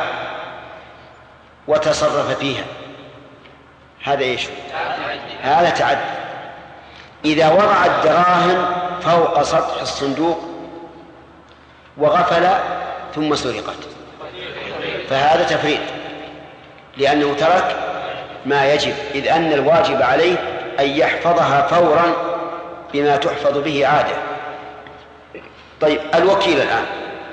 وتصرف فيها هذا إيش؟ هذا تعدي. إذا وضع الدراهم فوق سطح الصندوق وغفل ثم سرقت فهذا تفريط، لأنه ترك ما يجب، إذ أن الواجب عليه أن يحفظها فورا بما تحفظ به عادة. طيب الوكيل الآن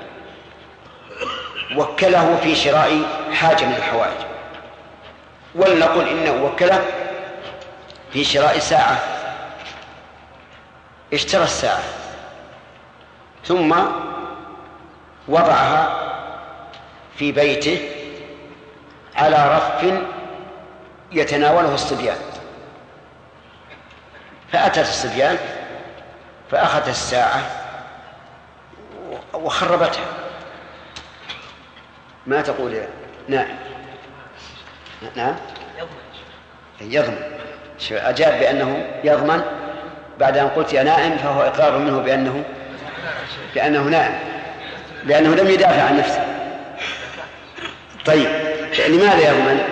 وكله في شراء حاجة من الحوائج، ولنقل إنه وكله في شراء ساعة، اشترى الساعة ثم وضعها في بيته على رف يتناوله الصبيان، فأتت الصبيان فأخذت الساعة وخربتها. ما تقول يا نعم نعم يضمن. أجاب بأنه يضمن بعد أن قلت يا نائم، فهو إقرار منه بأنه بأنه نائم، لأنه لم يدافع عن نفسه. طيب لماذا يضمن؟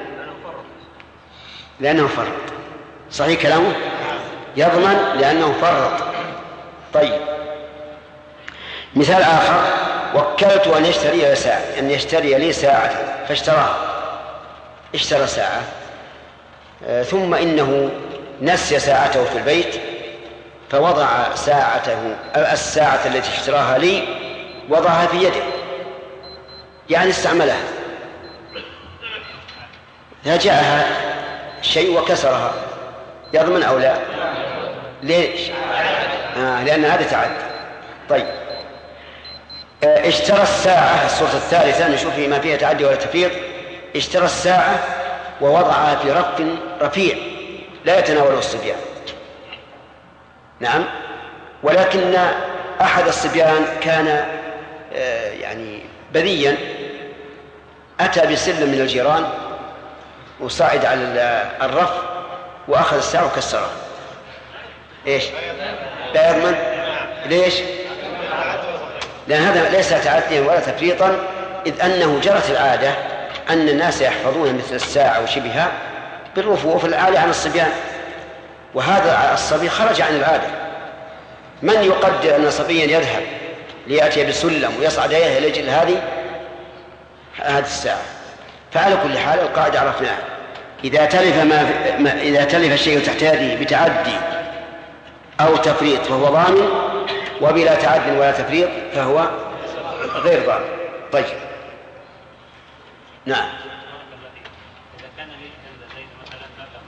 لأنه فرط. صحيح كلامه؟ يضمن لأنه فرط. طيب مثال آخر، وكلت أن يشتري لي ساعة أن يشتري لي ساعة فاشتراها، اشترى ساعة آه ثم إنه نسي ساعته في البيت فوضع ساعته الساعة التي اشتراها لي وضعها في يده، يعني استعملها، فجاءها شيء وكسرها، يضمن أو لا؟ ليش؟ آه لأن هذا تعدي. طيب آه اشترى الساعة، الصورة الثالثة نشوف ما فيها تعدي ولا تفريط. اشترى الساعة ووضعها في رف رفيع لا يتناوله الصبيان، نعم، ولكن أحد الصبيان كان آه يعني بذيا، أتى بسلم من الجيران وصعد على الرف وأخذ الساعة وكسرها. إيش؟ لا يضمن. ليش؟ لأن هذا ليس تعديا ولا تفريطا، إذ أنه جرت العادة أن الناس يحفظون مثل الساعة وشبهها بالرفوف العالي عن الصبيان، وهذا الصبي خرج عن العادة. من يقدر أن صبيا يذهب ليأتي بسلم ويصعد إليه لأجل هذه هذه الساعة؟ فعلى كل حال القاعدة عرفناها، إذا تلف ما إذا تلف الشيء تحت يده بتعدي أو تفريط فهو ضامن، وبلا تعد ولا تفريط فهو غير ضامن. طيب نعم. إذا كان لي عند زيد مثلا مبلغ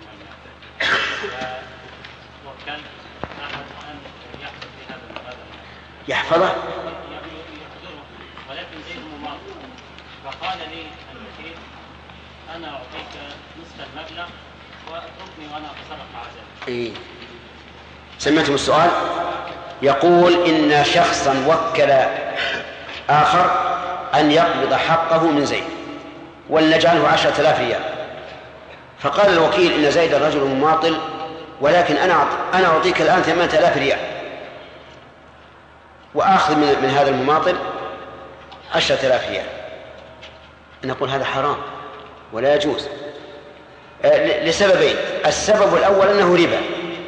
وكان أحد أن يحفظ في هذا المبلغ يحفظه يحضره، ولكن زيد مماطل فقال لي الوكيل أنا أعطيك نصف المبلغ واتركني وأنا أتصرف مع ذلك. إيه. سمعتم السؤال؟ يقول إن شخصا وكل آخر أن يقبض حقه من زيد ولنجعله عشرة آلاف ريال، فقال الوكيل إن زيد الرجل مماطل ولكن أنا أنا أعطيك الآن ثمانية آلاف ريال وآخذ من, من هذا المماطل عشرة آلاف ريال. نقول هذا حرام ولا يجوز لسببين. السبب الأول أنه ربا،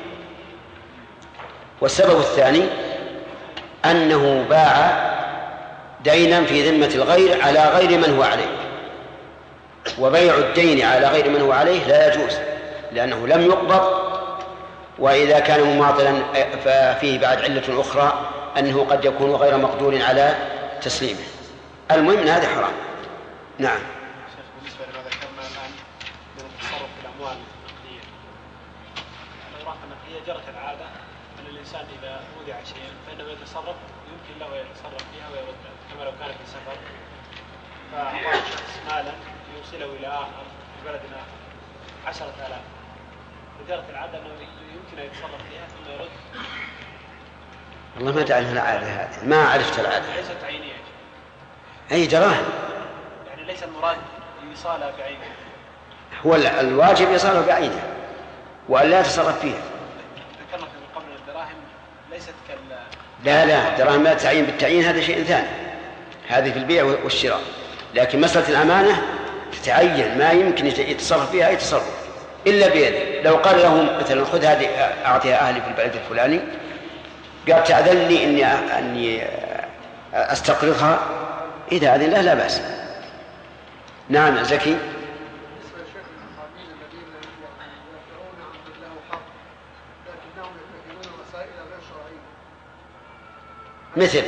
والسبب الثاني أنه باع دينا في ذمة الغير على غير من هو عليه، وبيع الدين على غير من هو عليه لا يجوز لأنه لم يقبض، وإذا كان مماطلا ففيه بعد علة أخرى أنه قد يكون غير مقدور على تسليمه. المهم هذا حرام. نعم. بالنسبة لما ذكرنا الآن من التصرف في الأموال النقدية، لو رأى النقدية جرت العادة أن الإنسان إذا ودع شيئا فإنه يتصرف يمكن له يتصرف فيها ويردها، كما لو كان في سفر فأعطاه شخص مالا يوصله إلى آخر في بلد آخر عشرة آلاف، وجرت العادة أنه يمكن أن يتصرف فيها ثم يرد. والله ما تعرف العادة هذه، ما عرفت العادة. ليست عينية أي دراهم، يعني ليس المراد إيصالها بعينه، هو الواجب إيصاله بعينه وأن لا يتصرف فيها. ذكرنا من قبل الدراهم ليست كال لا لا الدراهم لا تعين بالتعيين، هذا شيء ثاني، هذه في البيع والشراء. لكن مسألة الأمانة تتعين، ما يمكن يتصرف فيها أي تصرف إلا بيده. لو قال لهم مثلا خذ هذه أعطيها أهلي في البلد الفلاني، قال تأذن لي إني أني أستقرضها، إذا أذن له لا بأس. نعم زكي. بالنسبة للشيخ المحامين الذين يدافعون عن من له حق لكنهم يتخذون مسائل غير شرعية، مثل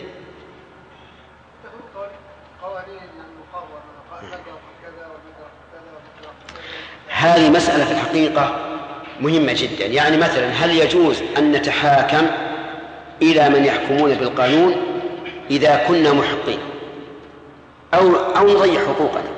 قوانين المقررة مذهب كذا ومذهب كذا ومذهب كذا. هذه مسألة في الحقيقة مهمة جدا. يعني مثلا هل يجوز أن نتحاكم إلى من يحكمون بالقانون إذا كنا محقين أو أو نضيع حقوقنا؟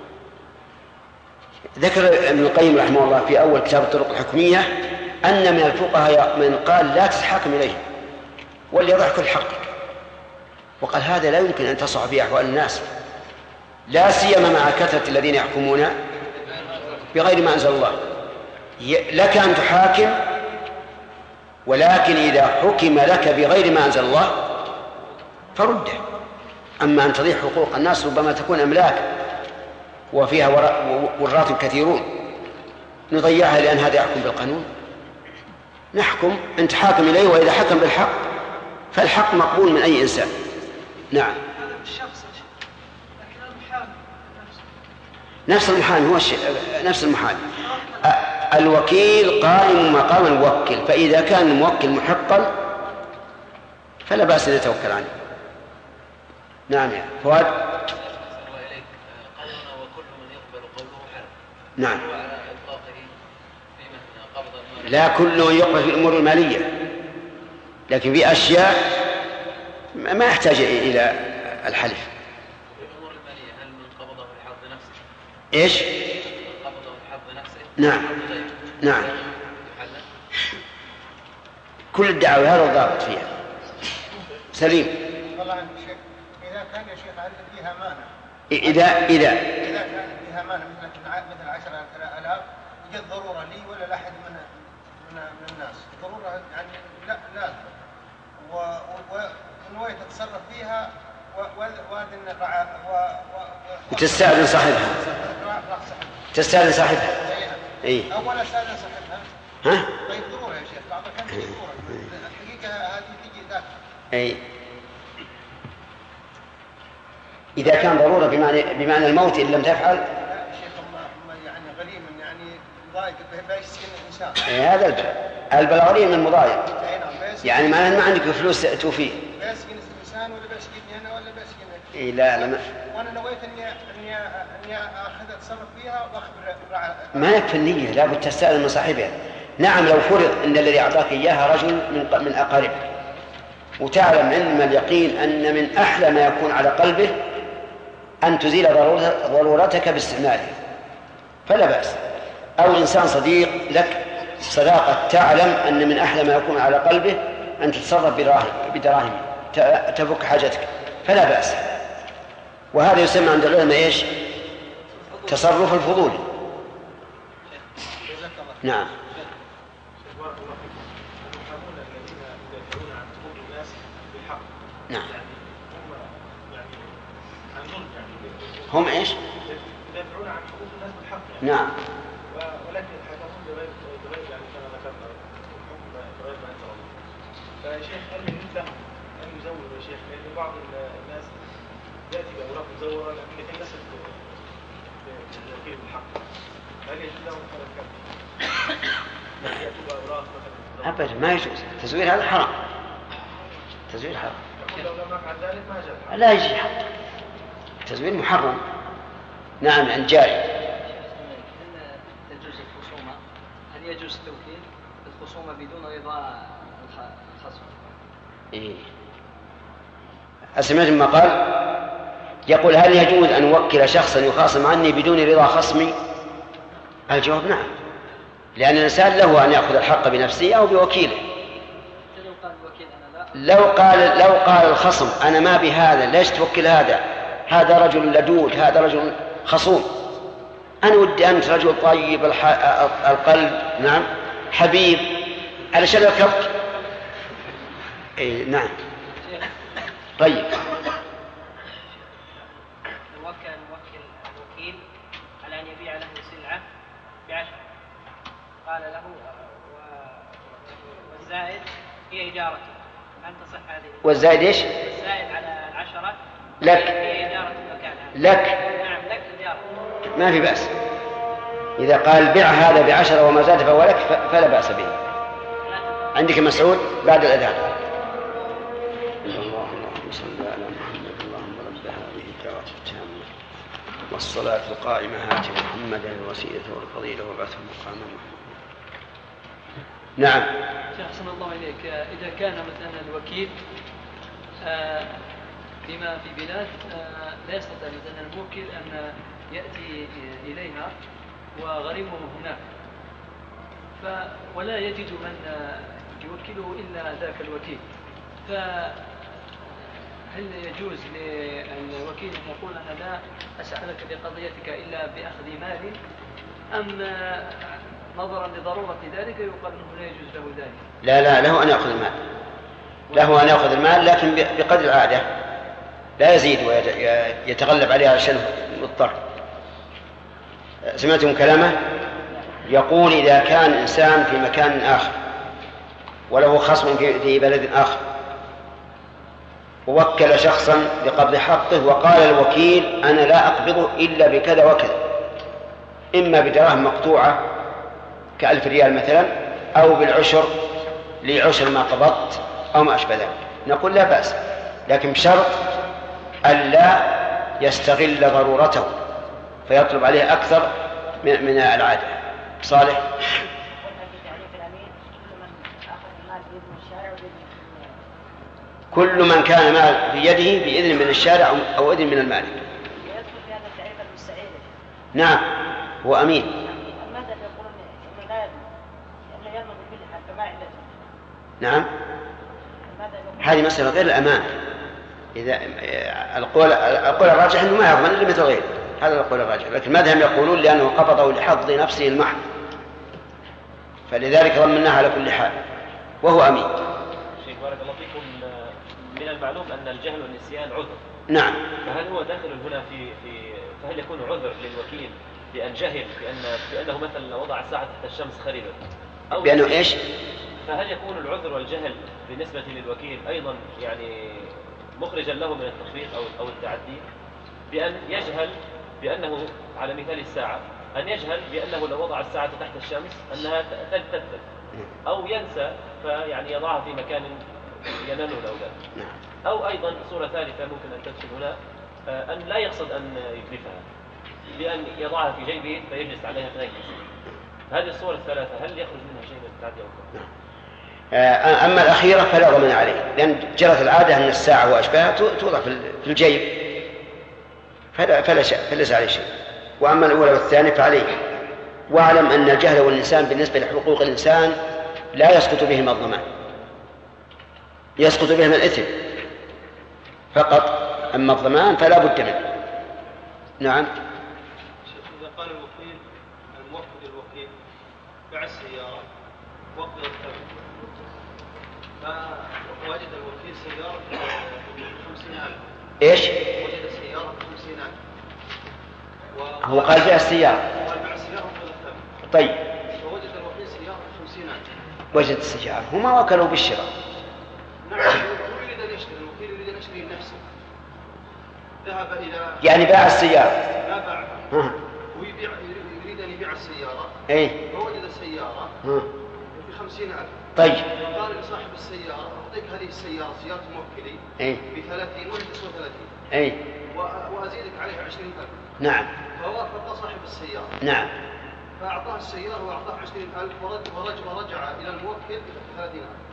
ذكر ابن القيم رحمه الله في أول كتاب الطرق الحكمية أن من الفقهاء من قال لا تتحاكم إليه وليضحك الحق، وقال هذا لا يمكن أن تصح في أحوال الناس، لا سيما مع كثرة الذين يحكمون بغير ما أنزل الله. لك أن تحاكم، ولكن إذا حكم لك بغير ما أنزل الله فرده. أما أن تضيع حقوق الناس ربما تكون أملاك وفيها وراث كثيرون نضيعها لأن هذا يحكم بالقانون. نحكم أن تحاكم إليه، وإذا حكم بالحق فالحق مقبول من أي إنسان. نعم. هذا بالشخص، لكن المحامي نفس المحامي هو الشيء نفس المحامي. الوكيل قائم مقام الموكل، فإذا كان الموكل محقا فلا بأس أن يتوكل عليه. نعم يا فؤاد. الله إليك، قولنا وكل من يقبل قوله حرام. نعم. وعلى إطلاقه في من قبض المال. لا كله يقبل في الأمور المالية، لكن في أشياء ما يحتاج إلى الحلف. في الأمور المالية هل من قبضه لحظ نفسه؟ إيش؟ قبضه لحظ نفسه؟ نعم. نعم. كل الدعاوى هذا الضابط فيها. سليم. والله عندي شيء، إذا كان يا شيخ عندك فيها مانع. إذا إذا إذا كان فيها مانع مثل مثل عشرة آلاف وجد ضرورة لي ولا لأحد من من من الناس، ضرورة يعني لا لازم، ونويت أتصرف فيها وأذن الرعاة وتستأذن صاحبها. تستأذن صاحبها. إيه. أولا استأذن صاحبها. ها؟ طيب ضرورة يا شيخ، بعض الأحيان تجي ضرورة. الحقيقة هذه تجي ذاك. أي. إذا كان ضرورة بمعنى بمعنى الموت إن لم تفعل إيه هذا البلاغ. البلاغرية من المضايق، يعني معناه ما عندك فلوس توفيه. بيسكن الإنسان ولا بيسكنني أنا ولا بيسكنك؟ إيه لا لا. وأنا نويت إني إني إني آخذ أتصرف فيها وأخبر. ما يكفي النية، لابد تستأذن من صاحبها. نعم لو فرض أن الذي أعطاك إياها رجل من من أقاربك، وتعلم علم اليقين أن من أحلى ما يكون على قلبه أن تزيل ضرورتك باستعماله، فلا بأس. أو إنسان صديق لك صداقة تعلم أن من أحلى ما يكون على قلبه أن تتصرف بدراهم تفك حاجتك، فلا بأس. وهذا يسمى عند العلماء إيش؟ تصرف الفضول. نعم. نعم. هم ايش؟ يدافعون عن حقوق الناس بالحق. نعم. ولكن يتحكمون بغير بغير يعني كما ذكرنا الحكم بغير ما انزل الله. فيا شيخ هل يجوز له ان يزور يا شيخ؟ لان بعض الناس ياتي باوراق مزوره لكي يصل بالوكيل بالحق. هل يجوز له مثلا كذا؟ ياتوا باوراق مثلا. ابدا ما يجوز، التزوير هذا حرام. التزوير حرام. لو لم يفعل ذلك ما جاء. لا يجي حق. التزوير محرم. نعم عن جاري. هل تجوز الخصومة؟ هل يجوز التوكيل الخصومة بدون رضا الخصم؟ إيه. أسمعت ما قال؟ يقول هل يجوز أن أوكل شخصا يخاصم عني بدون رضا خصمي؟ الجواب نعم، لأن الإنسان له أن يأخذ الحق بنفسه أو بوكيله. لو قال لو قال الخصم أنا ما بهذا، ليش توكل هذا؟ هذا رجل لدود، هذا رجل خصوم، أنا ودي أنت رجل طيب القلب، نعم حبيب، علشان يركبك. إيه نعم. طيب. وكل موكل الوكيل على أن يبيع له سلعة بعشرة، قال له والزائد هي إجارته، هل تصح هذه؟ والزائد إيش؟ الزائد على العشرة لك. هي إجارة المكان. لك. نعم لك إجارة. ما في بأس. إذا قال بيع هذا بعشرة وما زاد فهو لك فلا بأس به. عندك مسعود بعد الأذان. اللهم صل على محمد اللهم رب هذه الدعوة التامة والصلاة القائمة هات محمدا الوسيلة والفضيلة وبعثه مقاما محمود. نعم. شيخ أحسن الله إليك، إذا كان مثلا الوكيل آه بما في بلاد آه لا يستطيع مثلا الموكل أن يأتي إليها وغريمه هناك، ف ولا يجد من يوكله إلا ذاك الوكيل، فهل يجوز للوكيل أن يقول أنا لا أسألك بقضيتك إلا بأخذ مال، أم نظرا لضرورة ذلك يقال أنه لا يجوز له ذلك؟ لا لا له أن يأخذ المال، له أن يأخذ المال لكن بقدر العادة، لا يزيد ويتغلب عليها عشان مضطر. سمعتم كلامه؟ يقول إذا كان إنسان في مكان آخر وله خصم في بلد آخر ووكل شخصا بقبض حقه وقال الوكيل أنا لا أقبضه إلا بكذا وكذا، إما بدراهم مقطوعة كألف ريال مثلا أو بالعشر لعشر ما قبضت أو ما أشبه ذلك، نقول لا بأس، لكن بشرط ألا يستغل ضرورته فيطلب عليه أكثر من العادة. صالح. كل من كان مال في يده بإذن من الشارع أو إذن من المالك. نعم هو أمين. نعم هذه مسألة غير الأمان. إذا القول القول الراجح أنه ما يضمن إلا مثل غيره، هذا القول الراجح، لكن المذهب يقولون لأنه قبضه لحظ نفسه المحض فلذلك ضمناه على كل حال وهو أمين. شيخ بارك الله فيكم، من المعلوم أن الجهل والنسيان عذر. نعم. فهل هو داخل هنا في في فهل يكون عذر للوكيل بأن جهل بأن بأنه مثلا وضع الساعة تحت الشمس خربت أو بأنه إيش؟ فهل يكون العذر والجهل بالنسبة للوكيل أيضا يعني مخرجا له من التفريط أو أو التعدي، بأن يجهل بأنه على مثال الساعة أن يجهل بأنه لو وضع الساعة تحت الشمس أنها تلتفت، أو ينسى فيعني يضعها في مكان يناله الأولاد. أو أيضا صورة ثالثة ممكن أن تدخل هنا، أن لا يقصد أن يتلفها، بأن يضعها في جيبه فيجلس عليها فيجلس. هذه الصور الثلاثة هل يخرج منها شيء من التعدي أو لا؟ أما الأخيرة فلا ضمان عليه، لأن جرت العادة أن الساعة وأشباهها توضع في الجيب فلا فلا فليس عليه شيء. وأما الأولى والثانية فعليه. واعلم أن الجهل والإنسان بالنسبة لحقوق الإنسان لا يسقط بهما الضمان، يسقط بهما الإثم فقط، أما الضمان فلا بد منه. نعم. إذا قال الوكيل الموكل الوكيل باع السيارة وقت الثمن، فوجد الوكيل سيارة بخمسين ألف. إيش؟ وجد سيارة بخمسين ألف. هو قال بيع السيارة. قال بيع السيارة وقت الثمن. طيب. فوجد الوكيل سيارة بخمسين ألف. وجد السيارة، هما وكلوا بالشراء. نعم. يريد أن يشتري، الوكيل يريد أن يشتري لنفسه. ذهب إلى. يعني باع السيارة. لا باعها. ها. ويبيع، يريد أن يبيع السيارة. إيه. فوجد السيارة. ها. بخمسين ألف. طيب. قال لصاحب السيارة أعطيك هذه السيارة سيارة موكلي. إيه. بثلاثين ولا تسوى ثلاثين. إيه. وأزيدك عليها عشرين ألف. نعم. فوافق صاحب السيارة. نعم. فأعطاه السيارة وأعطاه عشرين ألف ورجع, ورجع إلى الموكل بثلاثين ألف.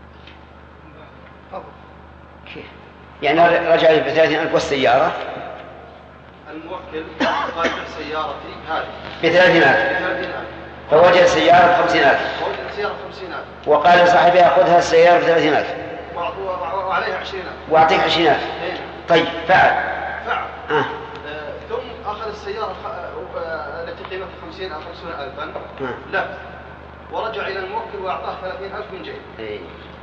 كيف؟ يعني رجع بثلاثين ألف والسيارة؟ الموكل قال سيارتي هذه بثلاثين ألف. فوجد سيارة بخمسين ألف. فوجد سيارة بخمسين ألف. وقال لصاحبها خذها السيارة بثلاثين ألف. وعليها عشرين ألف. وأعطيك عشرين ألف. طيب فعل. فعل. آه. ثم أخذ السيارة التي قيمتها خمسين أو خمسون ألفا آه. لا، ورجع إلى الموكل وأعطاه ثلاثين ألف من جيب. إيه.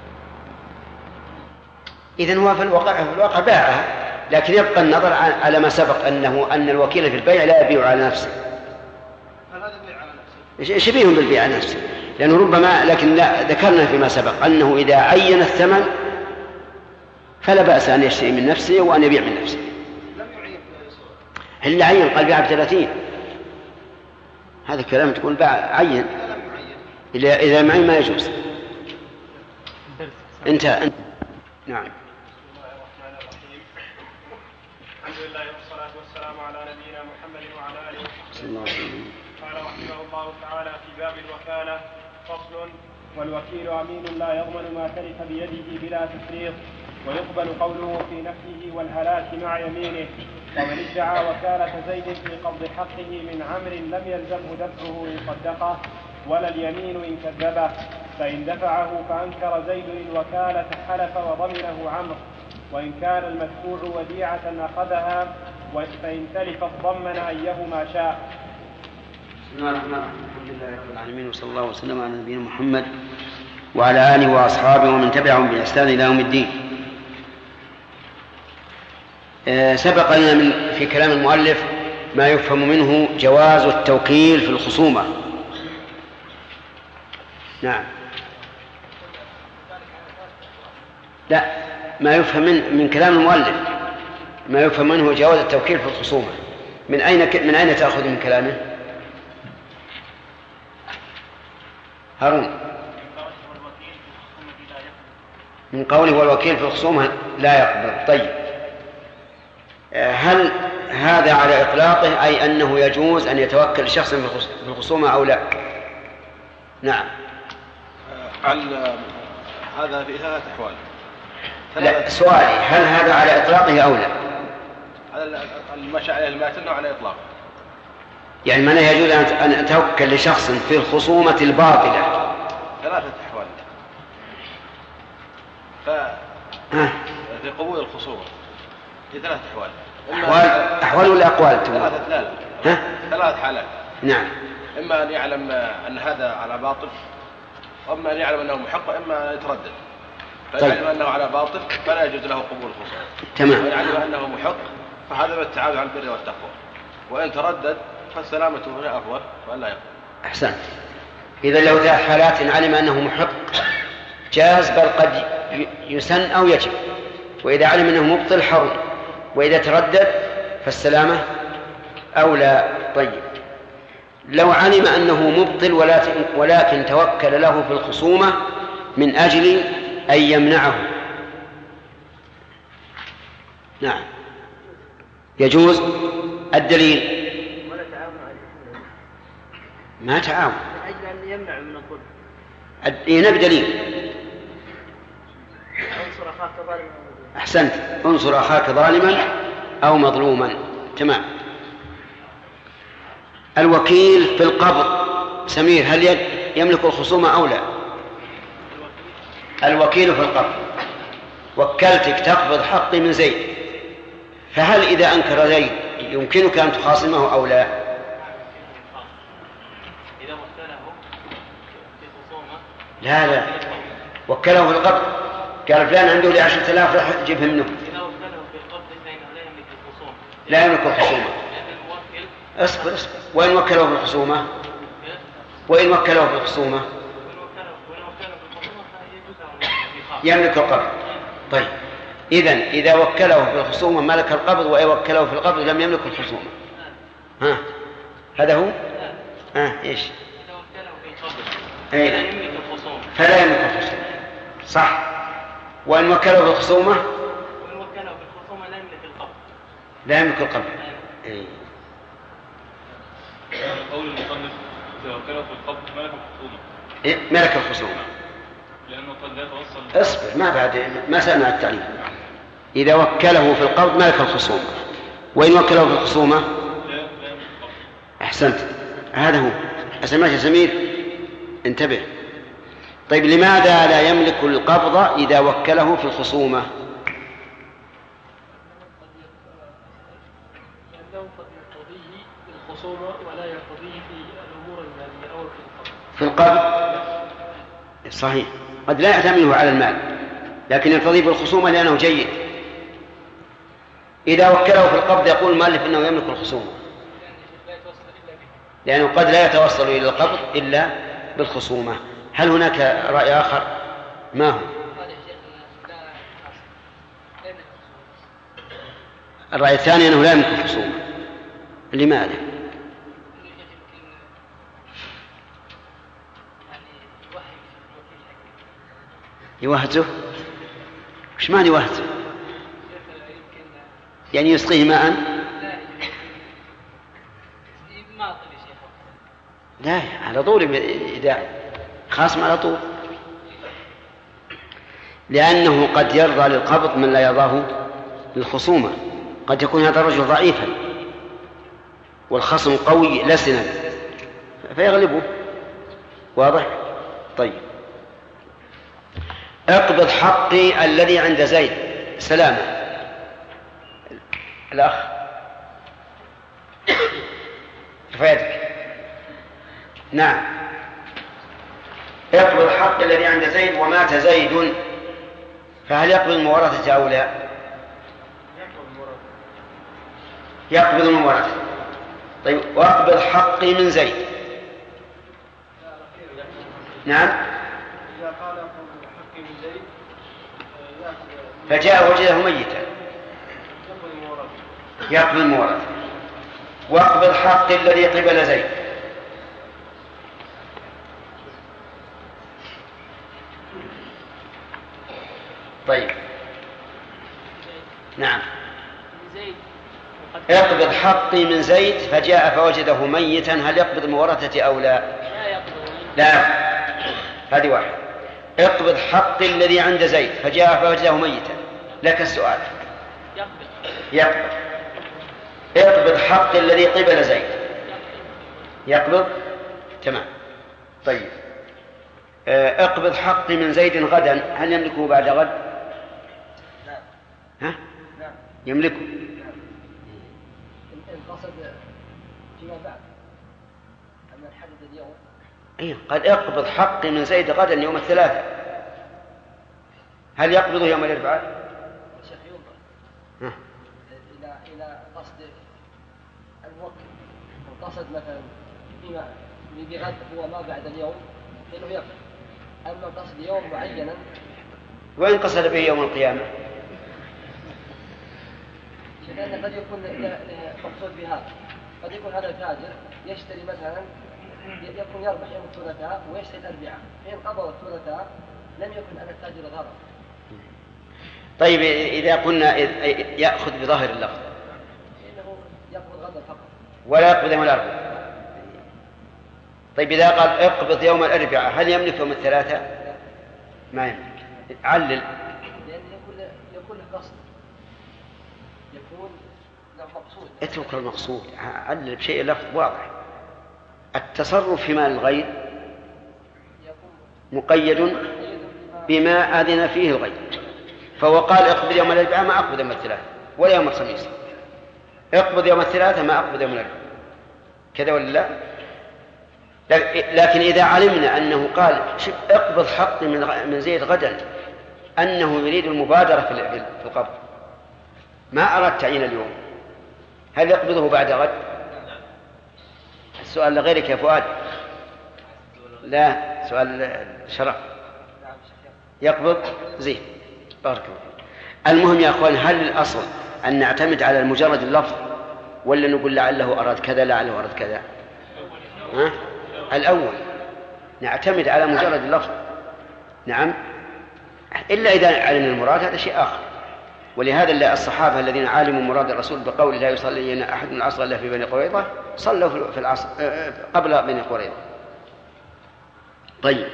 إذن هو في الواقع في الواقع باعها، لكن يبقى النظر على ما سبق أنه أن الوكيل في البيع لا يبيع على نفسه. هل هذا بيع على نفسه؟ شبيه بالبيع على نفسه، لأنه ربما، لكن لا ذكرنا فيما سبق أنه إذا عين الثمن فلا بأس أن يشتري من نفسه وأن يبيع من نفسه. لم يعين إلا عين، قال بيع بثلاثين. هذا الكلام تقول باع عين. إذا إذا معين ما يجوز. أنت أنت نعم. بسم الله الرحمن الرحيم. الحمد لله والصلاة والسلام على نبينا محمد وعلى آله وصحبه وسلم. قال رحمه الله تعالى في باب الوكالة: فصل: والوكيل أمين لا يضمن ما تلف بيده بلا تفريط، ويقبل قوله في نفيه والهلاك مع يمينه. ومن ادعى وكالة زيد في قبض حقه من عمرو لم يلزمه دفعه إن صدقه ولا اليمين إن كذبه، فإن دفعه فأنكر زيد الوكالة حلف وضمنه عمرو، وإن كان المدفوع وديعة أخذها، فإن تلفت ضمن أيهما شاء. بسم الله الرحمن الرحيم. الحمد لله رب العالمين، وصلى الله وسلم على نبينا محمد وعلى آله وأصحابه ومن تبعهم بإحسان إلى يوم الدين. سبق لنا من في كلام المؤلف ما يفهم منه جواز التوكيل في الخصومة. نعم. لا، ما يفهم من من كلام المؤلف ما يفهم منه جواز التوكيل في الخصومة. من أين من أين تأخذ من كلامه؟ هارون. من قوله والوكيل في الخصومة لا يقبل. طيب، هل هذا على إطلاقه أي أنه يجوز أن يتوكل شخص في الخصومة أو لا؟ نعم. هذا في ثلاث أحوال. لا، سؤالي هل هذا على إطلاقه أو لا؟ هذا المشى عليه الماتن على إطلاقه. يعني ما لا يجوز أن أتوكل لشخص في الخصومة الباطلة. ثلاثة أحوال. ف في قبول الخصومة في ثلاث أحوال. أحوال أحوال ولا أقوال؟ ثلاثة لا لا. ثلاث حالات. نعم. إما أن يعلم أن هذا على باطل، وإما أن يعلم أنه محق، وإما أن يتردد. فإن علم أنه على باطل فلا يجوز له قبول الخصومة. تمام. وإن علم أنه محق فهذا بالتعاون على البر والتقوى. وإن تردد فالسلامة هنا أفضل وألا يقبل. أحسنت. إذا لو ذا حالات علم أنه محق جاز، بل قد يسن أو يجب. وإذا علم أنه مبطل حرم، وإذا تردد فالسلامة أولى. طيب، لو علم أنه مبطل ولكن توكل له في الخصومة من أجل أن يمنعه. نعم يجوز. الدليل ما تعاون من أجل أن يمنع من الظلم. نبي دليل. انصر أخاك ظالما. أحسنت، انصر أخاك ظالما أو مظلوما. تمام. الوكيل في القبض سمير هل يملك الخصومة أو لا؟ الوكيل في القبض، وكلتك تقبض حقي من زيد، فهل إذا أنكر زيد يمكنك أن تخاصمه أو لا؟ إذا وكله في خصومة لا لا وكله في القبض، قال فلان عنده لي عشرة آلاف راح تجيبها منه. إذا وكله في القبض فإنه لا يملك الخصومة. لا يملك الخصومة. اصبر اصبر. وإن وكله في الخصومة؟ وإن وكله في الخصومة يملك القبض. طيب إذن إذا وكله في الخصومة ملك القبض، وإن وكله في القبض لم يملك الخصومة. ها هذا هو؟ ها إيش؟ إذا وكله في القبض فلا يملك الخصومة. فلا يملك الخصومة صح. وإن وكله في الخصومة وإن وكله في الخصومة لا يملك القبض. لا يملك القبض. إيه. قول المصنف إذا وكله في القبض ملك الخصومة. إيه ملك الخصومة لأنه قد لا يتوصل. اصبر ما بعد ما سألنا التعليم. إذا وكله في القبض ملك الخصومة، وإن وكله في الخصومة أحسنت. هذا هو. أسمعك يا سمير انتبه. طيب لماذا لا يملك القبض إذا وكله في الخصومة؟ لأنه قد يقتضيه في الخصومة ولا يقتضيه في الأمور المالية أو في القبض. في القبض صحيح، قد لا يعتمده على المال لكن يقتضيه في الخصومة لأنه جيد. إذا وكله في القبض يقول المؤلف إنه يملك الخصومة لأنه قد لا يتوصل إلى القبض إلا بالخصومة. هل هناك رأي آخر؟ ما هو الرأي الثاني؟ أنه لا يملك الخصومة. لماذا؟ يوهزه؟ وش معنى يوهزه؟ يعني يسقيه ماء؟ لا على طول إذا خاصم على طول، لأنه قد يرضى للقبض من لا يرضاه للخصومة. قد يكون هذا الرجل ضعيفا والخصم قوي لسنا فيغلبه. واضح؟ طيب اقبض حقي الذي عند زيد. سلامة الأخ كفايتك. نعم اقبض حقي الذي عند زيد ومات زيد، فهل يقبض المورثة أو لا؟ يقبض المورثة. طيب واقبض حقي من زيد. نعم فجاء وجده ميتا يقبض المورث. واقبض حق الذي قبل زيد. طيب نعم اقبض حقي من زيد فجاء فوجده ميتا، هل يقبض المورثة أو لا؟ لا. هذه واحد. اقبض حقي الذي عند زيد فجاء فوجده ميتا. لك السؤال. يقبض. اقبض حقي الذي قبل زيد. يقبض. تمام. طيب اقبض حقي من زيد غدا، هل يملكه بعد غد؟ ها؟ يملكه. القصد فيما بعد أما الحدث اليوم. أيه قد اقبض حقي من زيد غدا يوم الثلاثاء، هل يقبضه يوم الأربعاء؟ شيخ ينظر إلى إلى قصد الموكل. القصد مثلا فيما بغد هو ما بعد اليوم فإنه يقبض. أما قصد يوم معينا وإن قصد به يوم القيامة؟ لأن قد يكون مقصود بهذا قد يكون هذا التاجر يشتري مثلا يكون يربح يوم الثلاثاء ويشتري الأربعاء، فإن قبض الثلاثاء لم يكن على التاجر ضرر. طيب إذا قلنا يأخذ بظاهر اللفظ إنه يقبض غدا فقط ولا يقبض يوم الأربعاء. طيب إذا قال اقبض يوم الأربعاء هل يملك يوم الثلاثاء؟ ما يملك. علل. لأن يكون يكون له قصد، يكون له مقصود. اترك المقصود، علل بشيء لفظ واضح. التصرف في مال الغير مقيد بما أذن فيه الغير، فهو قال اقبض يوم الأربعاء ما أقبض يوم الثلاثاء ولا يوم الخميس، اقبض يوم الثلاثاء ما أقبض يوم الأربعاء، كذا ولا لا؟ لكن إذا علمنا أنه قال اقبض حقي من زيد غدا، أنه يريد المبادرة في القبض، ما أراد تعيين اليوم، هل يقبضه بعد غد؟ السؤال لغيرك يا فؤاد. لا، سؤال شرف. يقبض زين، بارك الله. المهم يا أخوان، هل الأصل أن نعتمد على المجرد اللفظ ولا نقول لعله أراد كذا لعله أراد كذا؟ ها؟ الأول نعتمد على مجرد اللفظ، نعم، إلا إذا علمنا المراد هذا شيء آخر. ولهذا الصحابة الذين علموا مراد الرسول بقول لا يصلي أحد من العصر إلا في بني قريظة صلوا في العصر قبل بني قريظة. طيب،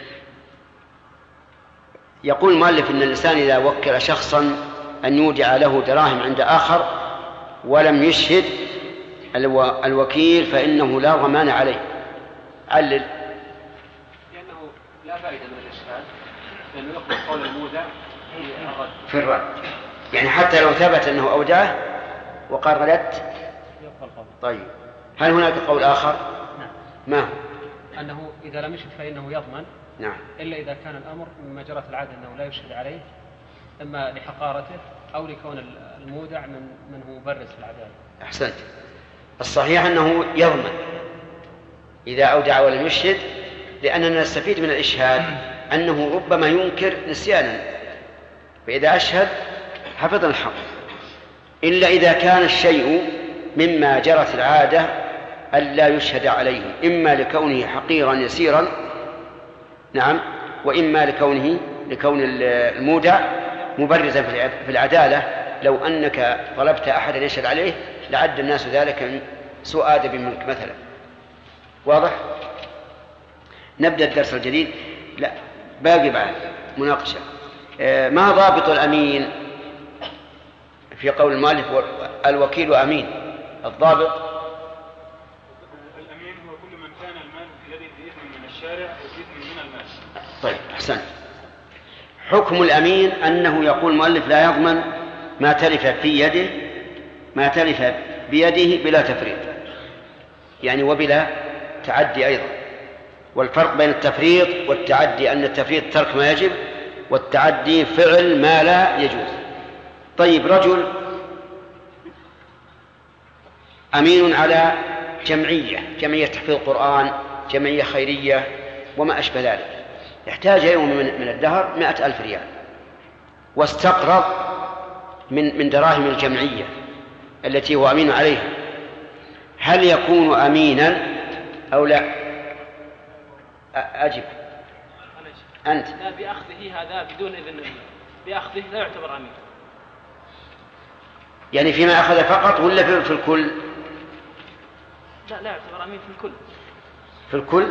يقول المؤلف إن الإنسان إذا وكل شخصا أن يودع له دراهم عند آخر ولم يشهد الوكيل فإنه لا ضمان عليه. علل. لأنه لا فائدة من الإشهاد، لأنه يقبل قول المودع في الرد، يعني حتى لو ثبت أنه أودعه وقال ردت. طيب، هل هناك قول آخر؟ نعم. ما هو؟ أنه إذا لم يشهد فإنه يضمن. نعم. إلا إذا كان الأمر مما جرت العادة أنه لا يشهد عليه، إما لحقارته أو لكون المودع من من هو مبرز في العدالة. أحسنت. الصحيح أنه يضمن إذا أودع ولم يشهد، لأننا نستفيد من الإشهاد أنه ربما ينكر نسيانا، فإذا أشهد حفظ الحق. إلا إذا كان الشيء مما جرت العادة ألا يشهد عليه، إما لكونه حقيرا يسيرا، نعم، وإما لكونه لكون المودع مبرزا في العدالة. لو أنك طلبت أحدا يشهد عليه لعد الناس ذلك سوء أدب منك مثلا. واضح؟ نبدأ الدرس الجديد. لا، باقي بعد مناقشة. ما ضابط الأمين في قول المؤلف الوكيل أمين؟ الضابط الأمين هو كل من كان المال الذي بإذن من الشارع وبإذن من المال. طيب، أحسن. حكم الأمين أنه يقول المؤلف لا يضمن ما تلف في يده ما تلف بيده بلا تفريط، يعني وبلا تعدي أيضا. والفرق بين التفريط والتعدي أن التفريط ترك ما يجب، والتعدي فعل ما لا يجوز. طيب، رجل أمين على جمعية جمعية تحفيظ القرآن، جمعية خيرية وما أشبه ذلك، يحتاج يوم من الدهر مئة ألف ريال، واستقرض من من دراهم الجمعية التي هو أمين عليها، هل يكون أمينا أو لا؟ أجب أنت. لا، بأخذه هذا بدون إذن، بأخذه لا يعتبر أمين. يعني فيما أخذ فقط ولا في الكل؟ لا، لا يعتبر أمين في الكل. في الكل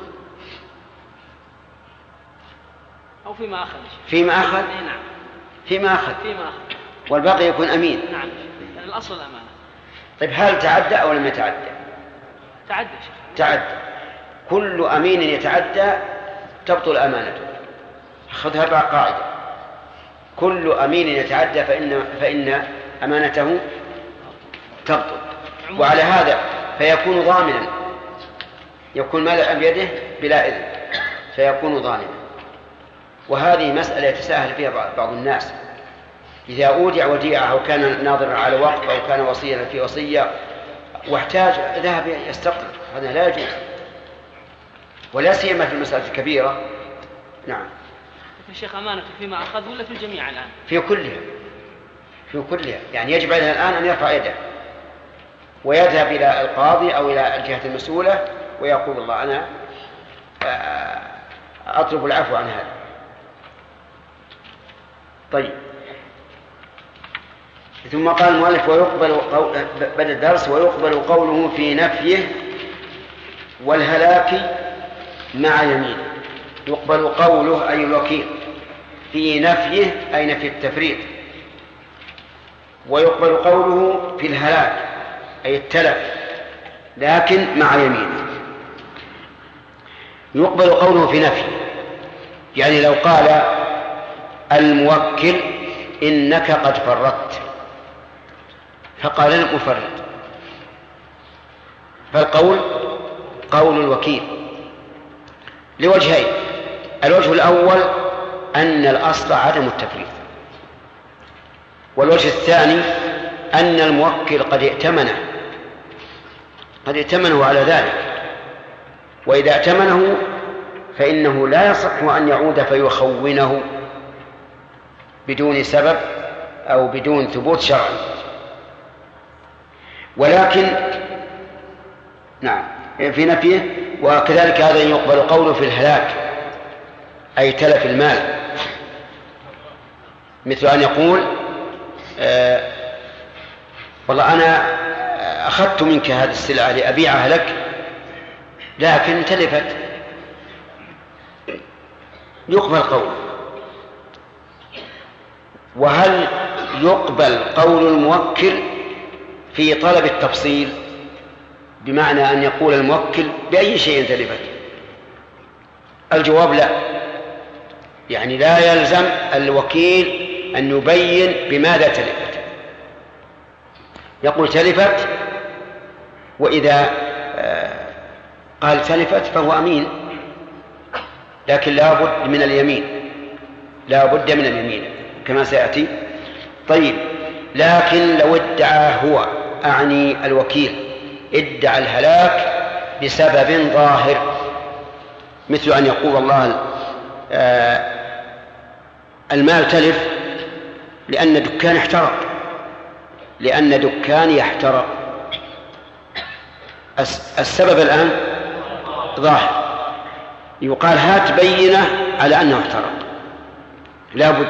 أو فيما أخذ. فيما أخذ؟ نعم. فيما أخذ. فيما أخذ. والباقي يكون أمين. نعم، لأن الأصل الأمانة. طيب، هل تعدى أو لم يتعدى؟ تعدى. تعدى. كل أمين يتعدى تبطل أمانته. خذها بقى قاعدة: كل أمين يتعدى فإن فإن أمانته تبطل. وعلى هذا فيكون ضامنا، يكون مال بيده بلا إذن فيكون ضامنا. وهذه مسألة يتساهل فيها بعض الناس، إذا أودع وديعة أو كان ناظرا على وقف أو كان وصيا في وصية واحتاج ذهب يستقرض، هذا لا يجوز، ولا سيما في المسألة الكبيرة. نعم. الشيخ أمانته فيما أخذ ولا في الجميع الآن؟ في كلها، في كلها، يعني يجب عليه الآن أن يرفع يده ويذهب إلى القاضي أو إلى الجهة المسؤولة ويقول الله أنا أطلب العفو عن هذا. طيب، ثم قال المؤلف ويقبل قول بدأ الدرس ويقبل قوله في نفيه والهلاك مع يمين. يقبل قوله أي الوكيل في نفيه أي نفي التفريط، ويقبل قوله في الهلاك أي التلف لكن مع يمين. يقبل قوله في نفيه يعني لو قال الموكل إنك قد فرطت فقال لم أفرط، فالقول قول الوكيل لوجهين. الوجه الأول أن الأصل عدم التفريط، والوجه الثاني أن الموكل قد ائتمنه قد ائتمنه على ذلك، وإذا ائتمنه فإنه لا يصح أن يعود فيخونه بدون سبب أو بدون ثبوت شرعي. ولكن نعم في نفيه. وكذلك هذا يقبل قوله في الهلاك أي تلف المال، مثل أن يقول آه والله أنا أخذت منك هذه السلعة لأبيعها لك لكن تلفت، يقبل قوله. وهل يقبل قول الموكل في طلب التفصيل، بمعنى أن يقول الموكل بأي شيء تلفت؟ الجواب لا، يعني لا يلزم الوكيل أن يبين بماذا تلفت. يقول تلفت، وإذا قال تلفت فهو أمين، لكن لا بد من اليمين، لا بد من اليمين كما سيأتي. طيب، لكن لو ادعى هو أعني الوكيل ادعى الهلاك بسبب ظاهر، مثل أن يقول الله آه المال تلف لأن دكان احترق، لأن دكان يحترق. السبب الآن ظاهر، يقال هات بينة على أنه احترق، لا بد.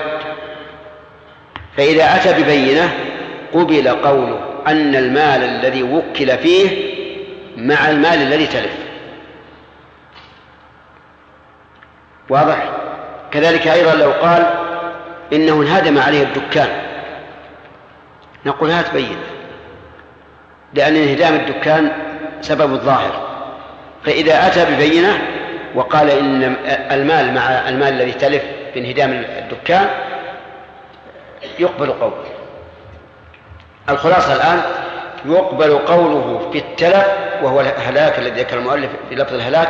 فإذا أتى ببينة قبل قوله أن المال الذي وكل فيه مع المال الذي تلف. واضح؟ كذلك أيضا لو قال إنه انهدم عليه الدكان، نقول هات بينة، لأن انهدام الدكان سبب الظاهر. فإذا أتى ببينة وقال إن المال مع المال الذي تلف بانهدام الدكان يقبل قوله. الخلاصة الآن يقبل قوله في التلف وهو الهلاك الذي ذكر المؤلف في لفظ الهلاك،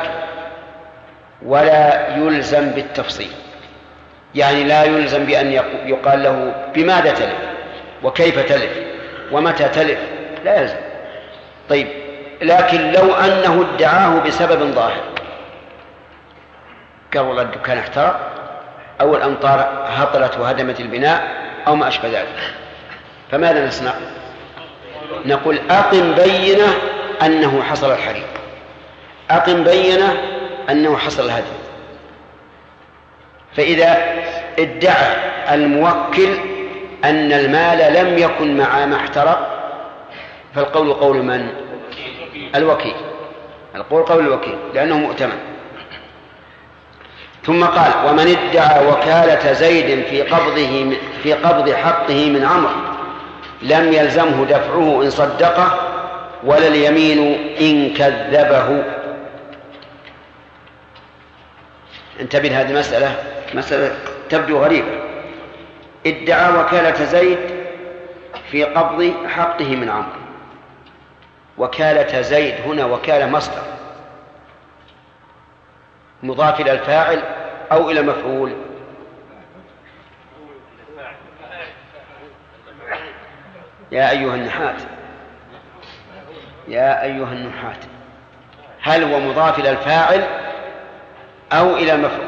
ولا يلزم بالتفصيل، يعني لا يلزم بأن يقال له بماذا تلف وكيف تلف ومتى تلف، لا يلزم. طيب، لكن لو أنه ادعاه بسبب ظاهر، قال والله الدكان احترق أو الأمطار هطلت وهدمت البناء أو ما أشبه ذلك، فماذا نصنع؟ نقول أقم بينة أنه حصل الحريق، أقم بينة أنه حصل الهدم. فإذا ادعى الموكل أن المال لم يكن مع ما احترق فالقول قول من؟ الوكيل. القول قول الوكيل لأنه مؤتمن. ثم قال ومن ادعى وكالة زيد في قبضه في قبض حقه من عمرو لم يلزمه دفعه إن صدقه ولا اليمين إن كذبه. انتبه لهذه المسألة، مسألة تبدو غريبة. ادعى وكالة زيد في قبض حقه من عمرو. وكالة زيد هنا وكالة مصدر مضاف إلى الفاعل أو إلى مفعول؟ يا أيها النحات يا أيها النحات هل هو مضاف إلى الفاعل أو إلى مفعول؟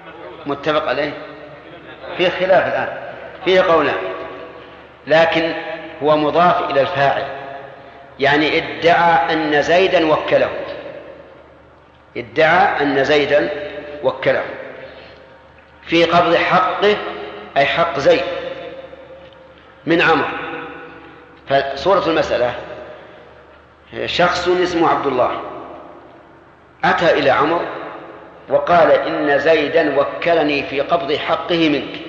متفق عليه؟ فيه خلاف الآن، فيه قولان، لكن هو مضاف إلى الفاعل، يعني ادعى أن زيدا وكله، ادعى أن زيدا وكله في قبض حقه، أي حق زيد من عمرو. فصورة المسألة شخص اسمه عبد الله أتى إلى عمرو وقال إن زيدا وكلني في قبض حقه منك.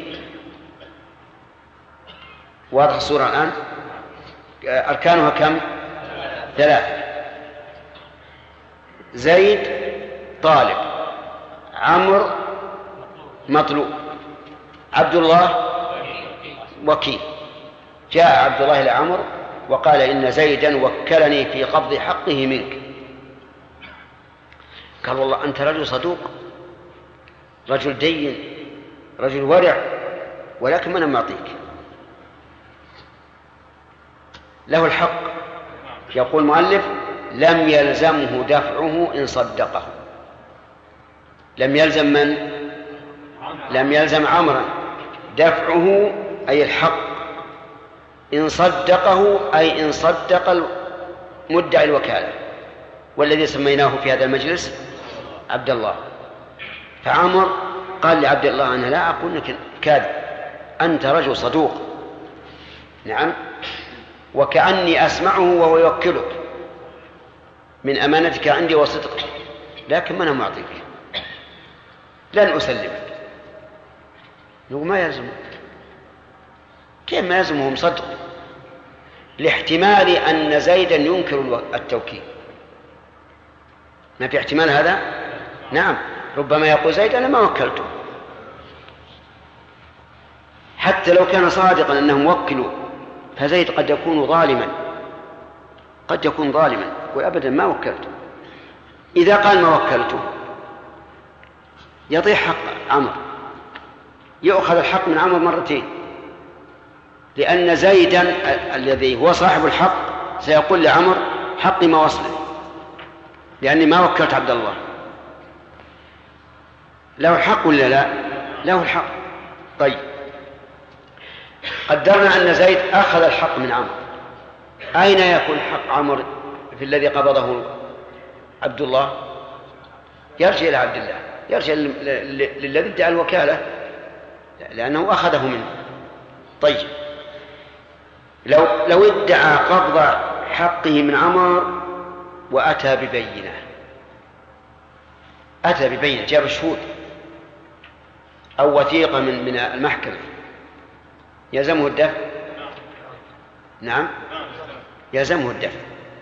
واضح الصورة الآن؟ أركانها كم؟ ثلاثة. زيد طالب، عمرو مطلوب، عبد الله وكيل. جاء عبد الله إلى عمرو وقال إن زيدا وكلني في قبض حقه منك. قال والله أنت رجل صدوق، رجل دين، رجل ورع، ولكن من معطيك له الحق. يقول المؤلف لم يلزمه دفعه إن صدقه. لم يلزم من؟ لم يلزم عمرا دفعه أي الحق، إن صدقه أي إن صدق مدعي الوكالة، والذي سميناه في هذا المجلس عبد الله. فعمر قال لعبد الله أنا لا أقول لك كاذب، أنت رجل صدوق، نعم، وكأني أسمعه وهو يوكلك من أمانتك عندي وصدقك، لكن من معطيك لن أسلمك. نقول ما يلزمه. كيف ما يلزمهم صدق؟ لاحتمال أن زيدا ينكر التوكيل. ما في احتمال هذا؟ نعم، ربما يقول زيد أنا ما وكلته، حتى لو كان صادقا أنه موكل، فزيد قد يكون ظالما، قد يكون ظالما وأبدا ما وكلته. إذا قال ما وكلته يضيع حق عمرو، يأخذ الحق من عمرو مرتين، لأن زيدا الذي هو صاحب الحق سيقول لعمر حقي ما وصله، لأني ما وكلت عبد الله. له الحق ولا لا؟ له الحق. طيب، قدرنا أن زيد أخذ الحق من عمرو، أين يكون حق عمرو في الذي قبضه عبد الله؟ يرجع إلى عبد الله، يرجع للذي ادعى الوكالة لأنه أخذه منه. طيب، لو لو ادعى قبض حقه من عمر وأتى ببينة، أتى ببينة جاب شهود أو وثيقة من من المحكمة، يلزمه الدفع؟ نعم، يلزمه الدفع،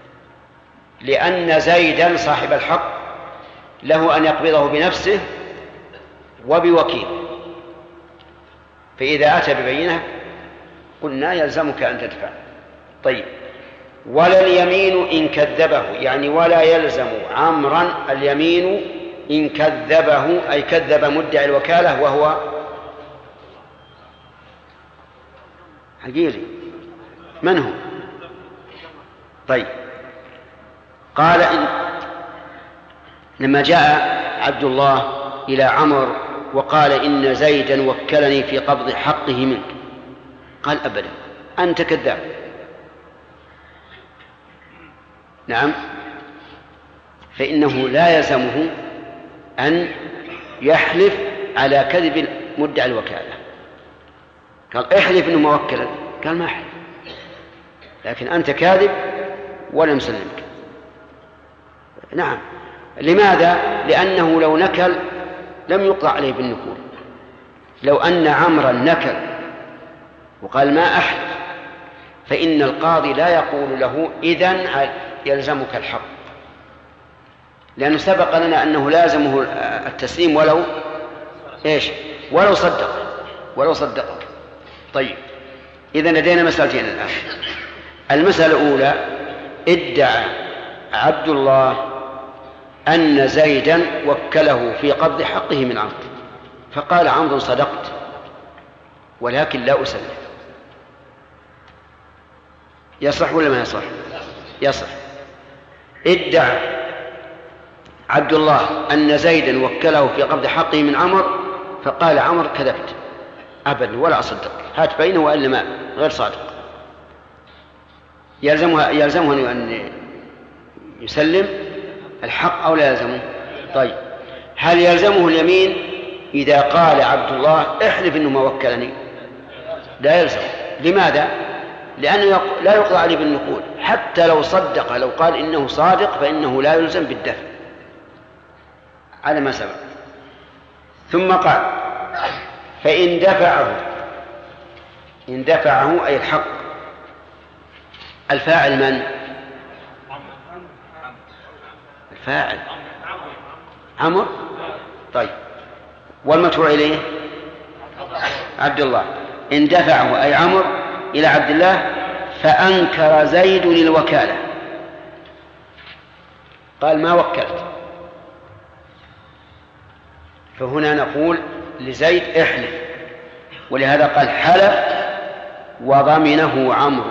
لأن زيدا صاحب الحق له أن يقبضه بنفسه وبوكيل. فإذا أتى ببينة قلنا يلزمك أن تدفع. طيب، ولا اليمين إن كذبه، يعني ولا يلزم عمرا اليمين إن كذبه، أي كذب مدعي الوكالة وهو حقيقي. من هو؟ طيب، قال إن لما جاء عبد الله إلى عمر وقال إن زيدا وكلني في قبض حقه منك، قال أبدا أنت كذاب. نعم، فإنه لا يلزمه أن يحلف على كذب مدعي الوكالة. قال احلف إنه موكلا، قال ما أحلف، لكن أنت كاذب ولا مسلمك. نعم، لماذا؟ لأنه لو نكل لم يقطع عليه بالنكول. لو أن عمرا نكل وقال ما أحلف، فإن القاضي لا يقول له إذن يلزمك الحق، لأنه سبق لنا أنه لازمه التسليم ولو إيش؟ ولو صدق، ولو صدق. طيب، إذن لدينا مسألتين الآن. المسألة الأولى، ادعى عبد الله أن زيدا وكله في قبض حقه من عمرو، فقال عمرو صدقت ولكن لا أسلم. يصح ولا ما يصح؟ يصح. ادعى عبد الله أن زيدا وكله في قبض حقه من عمرو، فقال عمرو كذبت أبدا ولا أصدق، هات بينه وإلا ما غير صادق. يلزمها يلزمه أن يسلم الحق أو لا يلزمه؟ طيب هل يلزمه اليمين إذا قال عبد الله احلف إنه ما وكلني؟ لا يلزم. لماذا؟ لأنه لا يقضى عليه بالنقول، حتى لو صدق، لو قال إنه صادق فإنه لا يلزم بالدفع على ما سبق. ثم قال فإن دفعه، إن دفعه أي الحق، الفاعل من؟ الفاعل عمرو. طيب والمدفوع إليه عبد الله. إن دفعه أي عمرو إلى عبد الله فأنكر زيد الوكالة، قال ما وكلت، فهنا نقول لزيد احلف، ولهذا قال حلف وضمنه عمرو.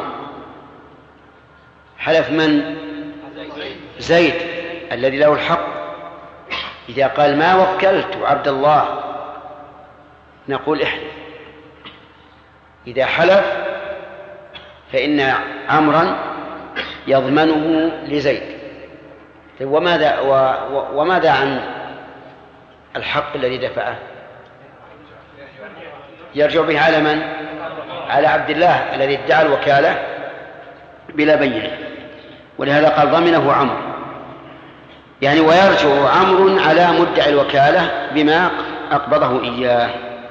حلف من؟ زيد الذي له الحق. إذا قال ما وكلت عبد الله نقول احلف. إذا حلف فإن عمرا يضمنه لزيد. وماذا, وماذا عن الحق الذي دفعه؟ يرجع به على من؟ على عبد الله الذي ادعى الوكالة بلا بينة، ولهذا قال ضمنه عمرو، يعني ويرجع عمرو على مدعي الوكالة بما أقبضه إياه.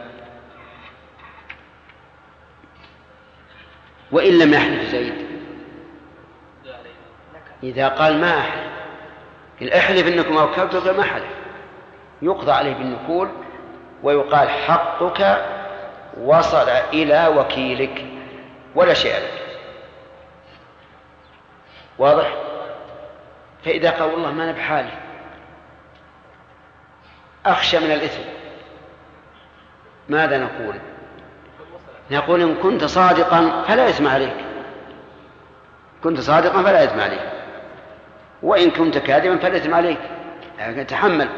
وإن لم يحلف زيد، إذا قال ما أحلف، احلف إنكم وكلتك، ما حلف، يقضى عليه بالنقول ويقال حقك وصل إلى وكيلك ولا شيء لك. واضح؟ فإذا قال والله ما أنا بحالي، أخشى من الإثم، ماذا نقول؟ نقول إن كنت صادقا فلا إثم عليك، كنت صادقا فلا إثم عليك، وإن كنت كاذبا فلا إثم عليك، يعني تحمل.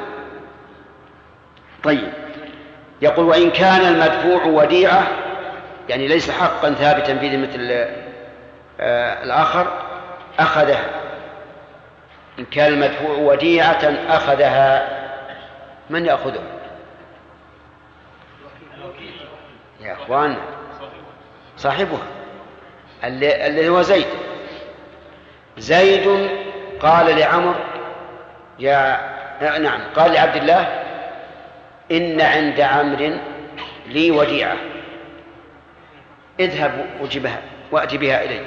طيب يقول وإن كان المدفوع وديعة، يعني ليس حقا ثابتا في ذمة آه الآخر، أخذها. إن كان المدفوع وديعة أخذها، من يأخذه؟ يا أخوان صاحبها الذي هو زيد. زيد قال لعمر يا نعم قال لعبد الله إن عند عمرو لي وديعة، اذهب وجبها وأتي بها إلي.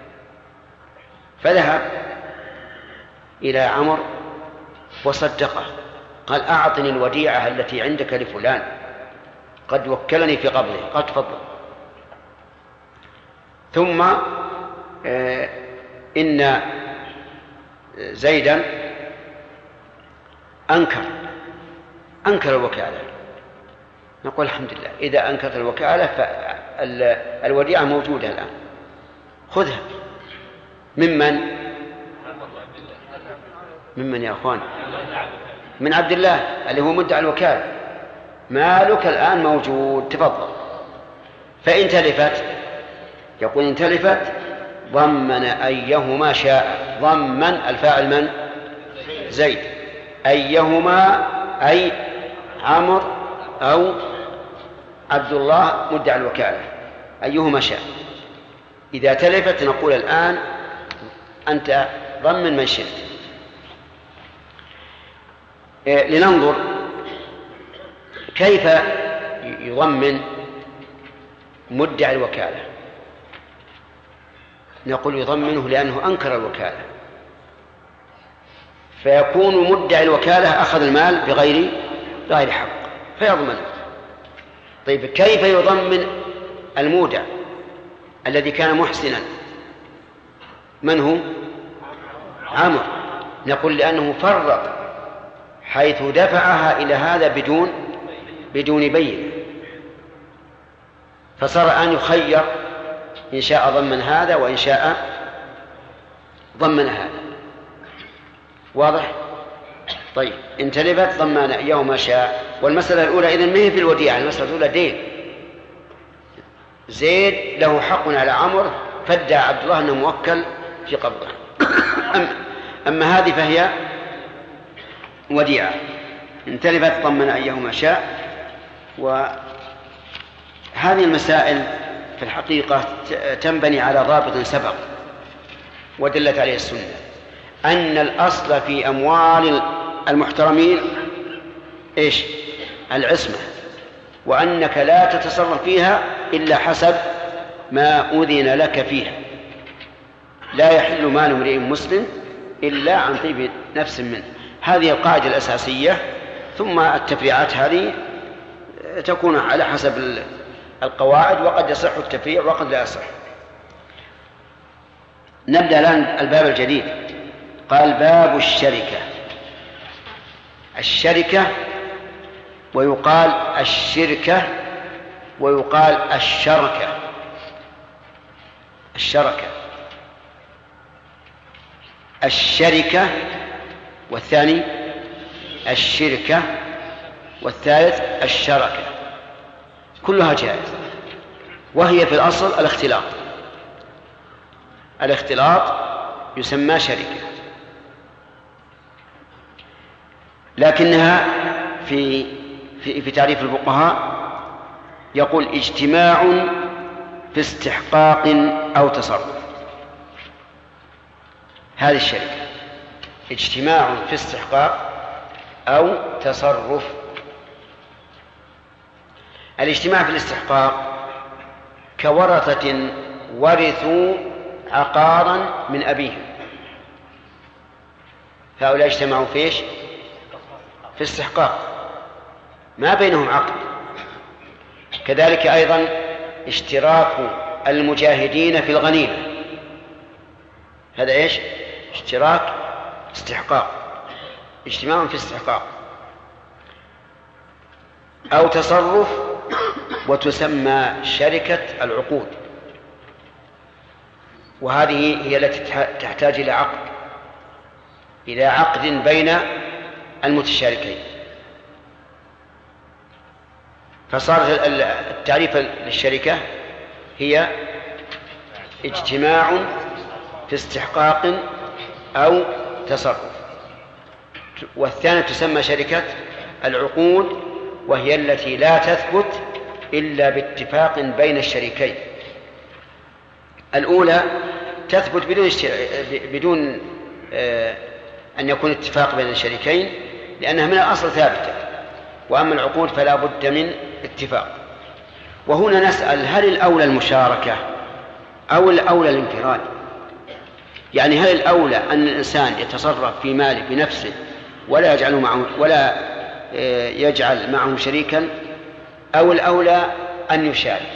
فذهب إلى عمرو وصدقه، قال أعطني الوديعة التي عندك لفلان، قد وكلني في قبضه. قال تفضل. ثم آه إن زيدا أنكر أنكر الوكالة. نقول الحمد لله، إذا أنكرت الوكالة فالوديعة موجودة الآن، خذها. ممن؟ ممن يا أخوان؟ من عبد الله اللي هو مدعي الوكالة. مالك الآن موجود، تفضل. فإن تلفت، يقول إن تلفت ضمن أيهما شاء. ضمن الفاعل من؟ زيد. أيهما أي عمرو أو عبد الله مدعي الوكالة، أيهما شاء. إذا تلفت نقول الآن أنت ضمن من شئت. لننظر كيف يضمن مدعي الوكالة. نقول يضمنه لأنه أنكر الوكالة، فيكون مدعي الوكالة أخذ المال بغير غير حق فيضمنه. طيب كيف يضمن المودع الذي كان محسنا؟ من هو؟ عمرو. نقول لأنه فرط حيث دفعها إلى هذا بدون بدون بين، فصار أن يخير إن شاء ضمن هذا وإن شاء ضمن هذا. واضح؟ طيب إن تلفت ضمن يوم شاء. والمسألة الأولى إذن ما هي في الوديعة، المسألة الأولى دين. زيد له حق على عمرو، فادعى عبد الله أنه موكل في قبضه. أما هذه فهي وديعة، إن تلفت ضمن أيهما شاء. وهذه المسائل في الحقيقة تنبني على ضابط سبق ودلت عليه السنة، أن الأصل في أموال المحترمين إيش؟ العصمة، وأنك لا تتصرف فيها إلا حسب ما أذن لك فيها. لا يحل مال امرئ مسلم إلا عن طيب نفس منه. هذه القاعدة الأساسية، ثم التفريعات هذه تكون على حسب القواعد، وقد يصح التفريع وقد لا يصح. نبدأ الآن الباب الجديد. قال باب الشركة. الشركة ويقال الشركة ويقال الشركة. الشركة الشركة والثاني الشركة والثالث الشركة، كلها جائزة، وهي في الأصل الاختلاط. الاختلاط يسمى شركة، لكنها في في, في تعريف الفقهاء يقول اجتماع في استحقاق أو تصرف. هذه الشركة اجتماع في استحقاق أو تصرف. الاجتماع في الاستحقاق كورثة ورثوا عقارا من أبيهم، فهؤلاء اجتمعوا فيش في استحقاق، ما بينهم عقد. كذلك أيضا اشتراك المجاهدين في الغنيمة، هذا ايش؟ اشتراك استحقاق، اجتماع في استحقاق أو تصرف، وتسمى شركة العقود، وهذه هي التي تحتاج إلى عقد إلى عقد بين المتشاركين. فصار التعريف للشركة هي اجتماع في استحقاق أو تصرف، والثانية تسمى شركة العقود، وهي التي لا تثبت إلا باتفاق بين الشريكين. الأولى تثبت بدون بدون أن يكون اتفاق بين الشريكين، لأنها من الأصل ثابتة، وأما العقود فلا بد من اتفاق. وهنا نسأل: هل الأولى المشاركة أو الأولى الانفراد؟ يعني هل الأولى أن الإنسان يتصرف في ماله بنفسه ولا يجعل معه ولا يجعل معه شريكا، أو الأولى أن يشارك؟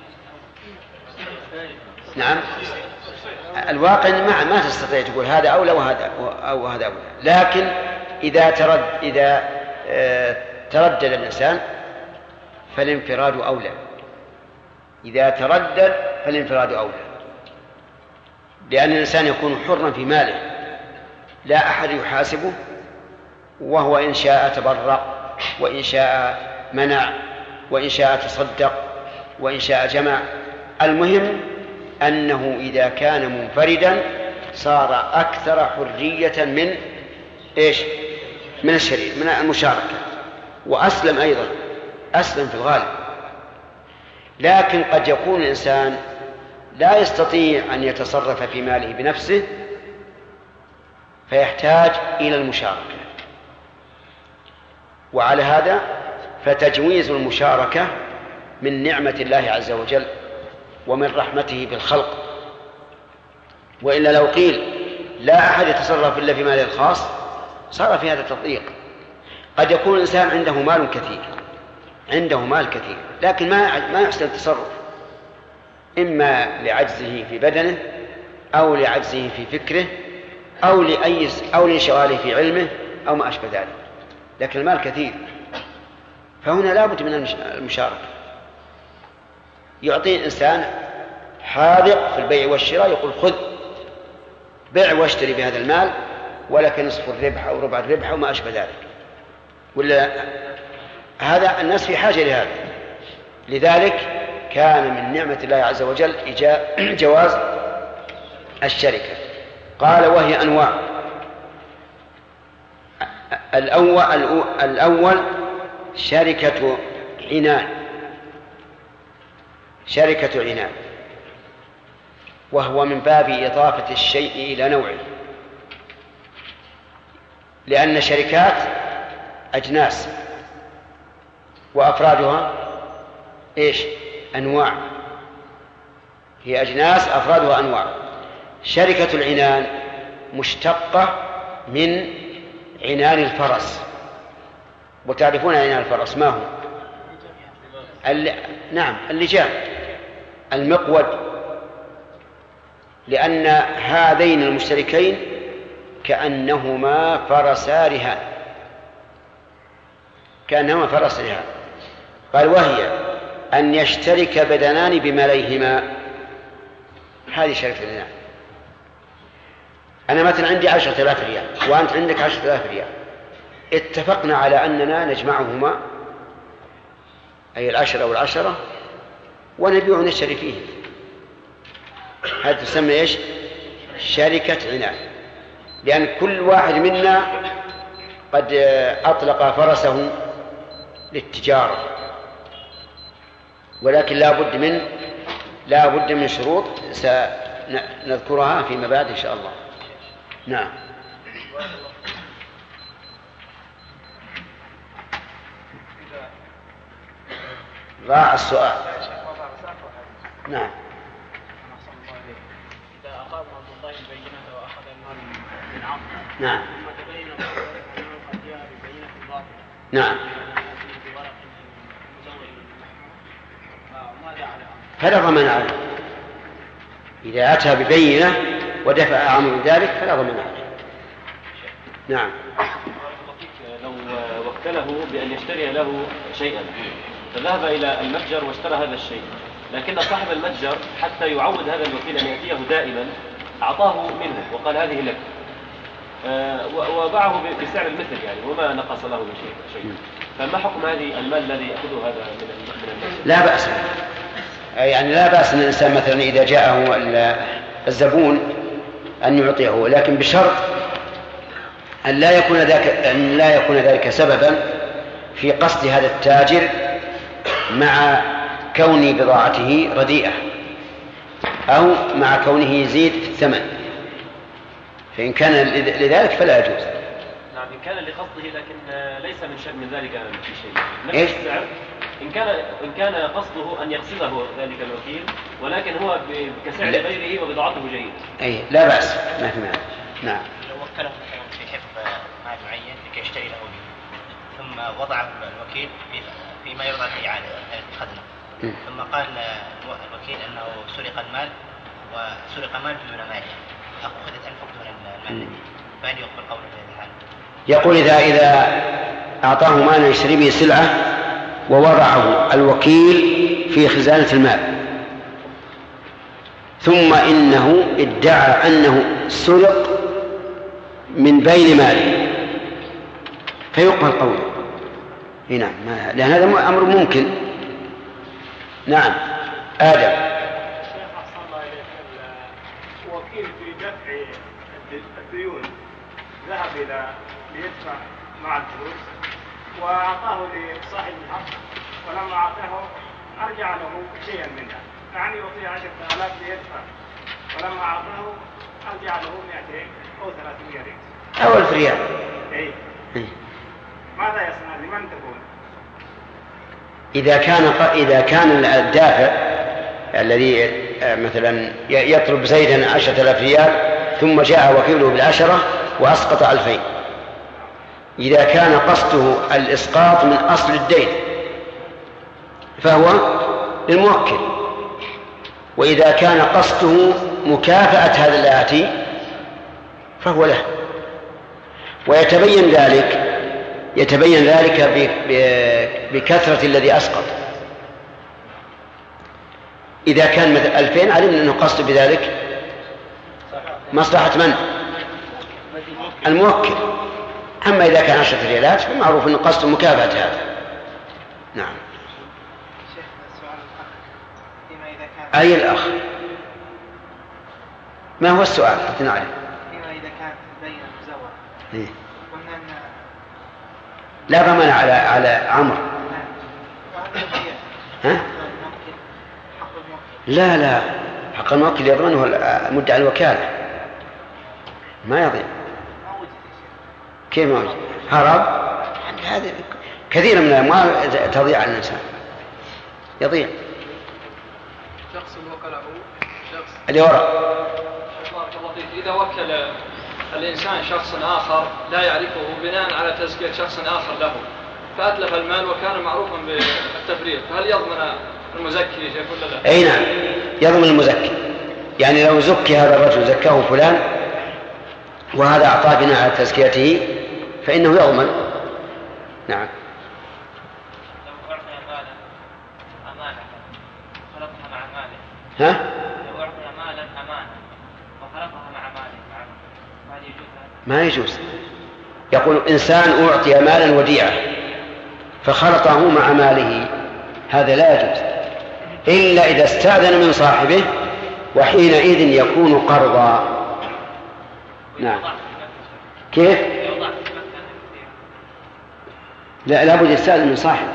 نعم، الواقع ما ما تستطيع تقول هذا أولى وهذا أو هذا أولى، لكن إذا ترد إذا تردد الإنسان فالانفراد أولى. إذا تردد فالانفراد أولى، لأن الإنسان يكون حرا في ماله، لا أحد يحاسبه، وهو إن شاء تبرع، وإن شاء منع، وإن شاء تصدق، وإن شاء جمع. المهم أنه إذا كان منفردا صار أكثر حرية من إيش؟ من الشريك، من المشاركة، وأسلم أيضا، أسلم في الغالب. لكن قد يكون الإنسان لا يستطيع أن يتصرف في ماله بنفسه، فيحتاج إلى المشاركة، وعلى هذا فتجويز المشاركة من نعمة الله عز وجل ومن رحمته بالخلق. وإلا لو قيل لا أحد يتصرف إلا في ماله الخاص صار في هذا تضييق. قد يكون الإنسان عنده مال كثير، عنده مال كثير، لكن ما ما يحسن التصرف، إما لعجزه في بدنه، أو لعجزه في فكره، أو لأي أو لانشغاله في علمه، أو ما أشبه ذلك، لكن المال كثير، فهنا لا بد من المشاركة. يعطي الإنسان حاذق في البيع والشراء، يقول: خذ بيع واشتري بهذا المال، ولك نصف الربح أو ربع الربح وما أشبه ذلك. ولا هذا الناس في حاجة لهذا. لذلك كان من نعمة الله عز وجل جواز الشركة. قال وهي أنواع. الأول, الأول شركة عنان، شركة عنان، وهو من باب إضافة الشيء إلى نوعه، لأن شركات أجناس وأفرادها إيش؟ أنواع، هي أجناس أفرادها أنواع. شركة العنان مشتقة من عنان الفرس، وتعرفون عنان الفرس ما هو؟ الل... نعم اللجام، المقود، لأن هذين المشتركين كأنهما فرسا رهان، كأنهما فرس رهان. قال وهي أن يشترك بدنان بماليهما، هذه شركة العنان. أنا مثلا عندي عشرة آلاف ريال وأنت عندك عشرة آلاف ريال، اتفقنا على أننا نجمعهما، أي العشرة والعشرة، ونبيع ونشتري فيه. هذا تسمى إيش؟ شركة عنان، لأن كل واحد منا قد أطلق فرسه للتجارة، ولكن لا بد من لا بد من شروط سنذكرها فيما بعد إن شاء الله. نعم. ضاع السؤال. نعم. إذا أقام عبد الله البينة وأخذ المال من عمرو، نعم. ثم تبين أنه قد جاء ببينة باطلة، نعم. بورق مزور فماذا على فلا ضمان عليه. إذا أتى ببينة ودفع عمرو ذلك فلا ضمان عليه. نعم. لو وكله بأن يشتري له شيئا، فذهب إلى المتجر واشترى هذا الشيء، لكن صاحب المتجر حتى يعود هذا الوكيل أن يأتيه دائما أعطاه منه وقال هذه لك، وباعه بسعر المثل يعني وما نقص له من شيء. فما حكم هذه المال الذي يأخذه هذا من المتجر؟ لا بأس، يعني لا بأس أن الإنسان مثلا إذا جاءه الزبون أن يعطيه، لكن بشرط أن لا يكون ذلك أن لا يكون ذلك سببا في قصد هذا التاجر مع كون بضاعته رديئة أو مع كونه يزيد في الثمن، فإن كان لذلك فلا يجوز. نعم، إن كان لقصده لكن ليس من شأن من ذلك في شيء. إيش؟ إن كان إن كان قصده أن يقصده ذلك الوكيل، ولكن هو كسعر غيره وبضاعته جيد. أي لا بأس، ما في مانع. نعم. لو وكله في حفظ مال معين لكي يشتري له به، ثم وضع الوكيل فيما يرضى الإعادة الخزنة، ثم قال الوكيل أنه سرق المال وسرق مال دون مال، أخذت أنفق دون المال، فهل يقبل قوله في هذا الحال؟ يقول إذا إذا أعطاه مالا يشتري به سلعة ووضعه الوكيل في خزانة المال، ثم إنه ادعى أنه سرق من بين ماله، فيقبل قوله. نعم، لأن هذا أمر ممكن. نعم. آدم. وكيل في دفع الديون ذهب إلى ليدفع مع الفلوس وأعطاه لصاحب الحق، ولما أعطاه أرجع له شيئا منها، يعني يعطيه عشرة آلاف ليدفع، ولما أعطاه أرجع له مئتين أو ثلاثمائة ريال أو ألف ريال. إيه. ماذا يصنع؟ لمن تكون؟ إذا كان إذا كان الدافع الذي مثلا يطلب زيدا عشرة آلاف ريال ثم جاء وكيله بالعشرة وأسقط ألفين، إذا كان قصده الإسقاط من أصل الدين فهو للموكل، وإذا كان قصده مكافأة هذا الآتي فهو له. ويتبين ذلك يتبين ذلك بكثرة الذي أسقط. إذا كان مثل ألفين علمنا أنه قصد بذلك مصلحة من؟ الموكل. أما إذا كان عشرة ريالات فمعروف أنه قصد مكافأة هذا. نعم. أي الأخ؟ ما هو السؤال؟ حتى نعرف. بين المزور. إيه؟ قلنا ان لا ضمان على على عمرو. ها؟ لا لا حق الموكل يضمنه مدعي الوكالة ما يضيع. كيف ما وجد؟ هرب. هذا كثير من الأموال تضيع على الإنسان يضيع. شخص وكله شخص اللي وراء إذا وكل الإنسان شخص آخر لا يعرفه بناء على تزكية شخص آخر له فأتلف المال وكان معروفا بالتفريط فهل يضمن المزكي يا شيخ ولا لا؟ أي نعم يضمن المزكي. يعني لو زكي هذا الرجل زكاه فلان وهذا أعطاه بناء على تزكيته فإنه يضمن. نعم. لو أعطي مالا أمانة وخلطها مع ماله. ها؟ لو أعطي مالا أمانة وخلطها مع ماله هل يجوز؟ ما يجوز. يقول إنسان أعطي مالا وديعة فخلطه مع ماله هذا لا يجوز إلا إذا استأذن من صاحبه وحينئذ يكون قرضا. نعم. كيف؟ لا لابد يستأذن من صاحبه.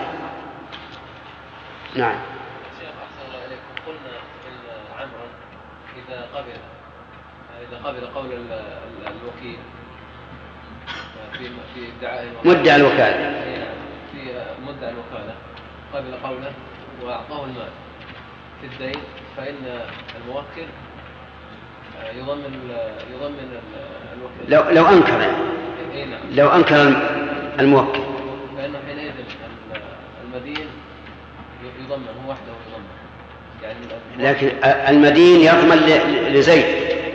نعم. شيخ أحسن الله إليكم قلنا إن عمرا إذا قبل إذا قبل قول الوكيل في في ادعاء مدعي الوكالة في مدعي الوكالة قبل قوله وأعطاه المال في الدين فإن الموكل يضمن يضمن الوكيل لو لو أنكر يعني. لو أنكر الموكل فإنه حينئذ المدين يضمن هو وحده يضمن يعني. لكن المدين يضمن لزيد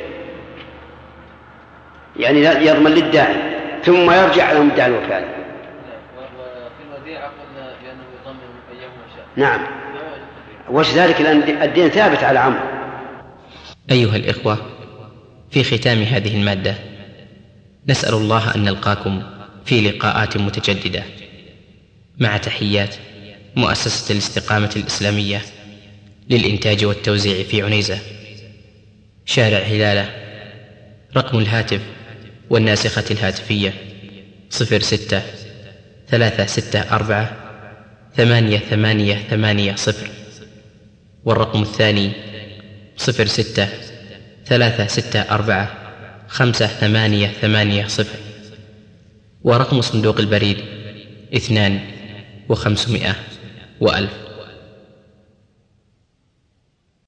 يعني يضمن للدائن ثم يرجع على مدعي الوكالة. وفي الوديعة قلنا بأنه يضمن أيام وشاء. نعم. وش ذلك لأن الدين ثابت على عمرو. أيها الإخوة في ختام هذه المادة نسأل الله أن نلقاكم في لقاءات متجددة مع تحيات مؤسسة الاستقامة الإسلامية للإنتاج والتوزيع في عنيزة شارع هلالة. رقم الهاتف والناسخة الهاتفية صفر ستة ثلاثة ستة أربعة ثمانية ثمانية ثمانية صفر والرقم الثاني صفر ستة ثلاثة ستة أربعة خمسة ثمانية ثمانية صفر ورقم صندوق البريد اثنان وخمسمائة وألف.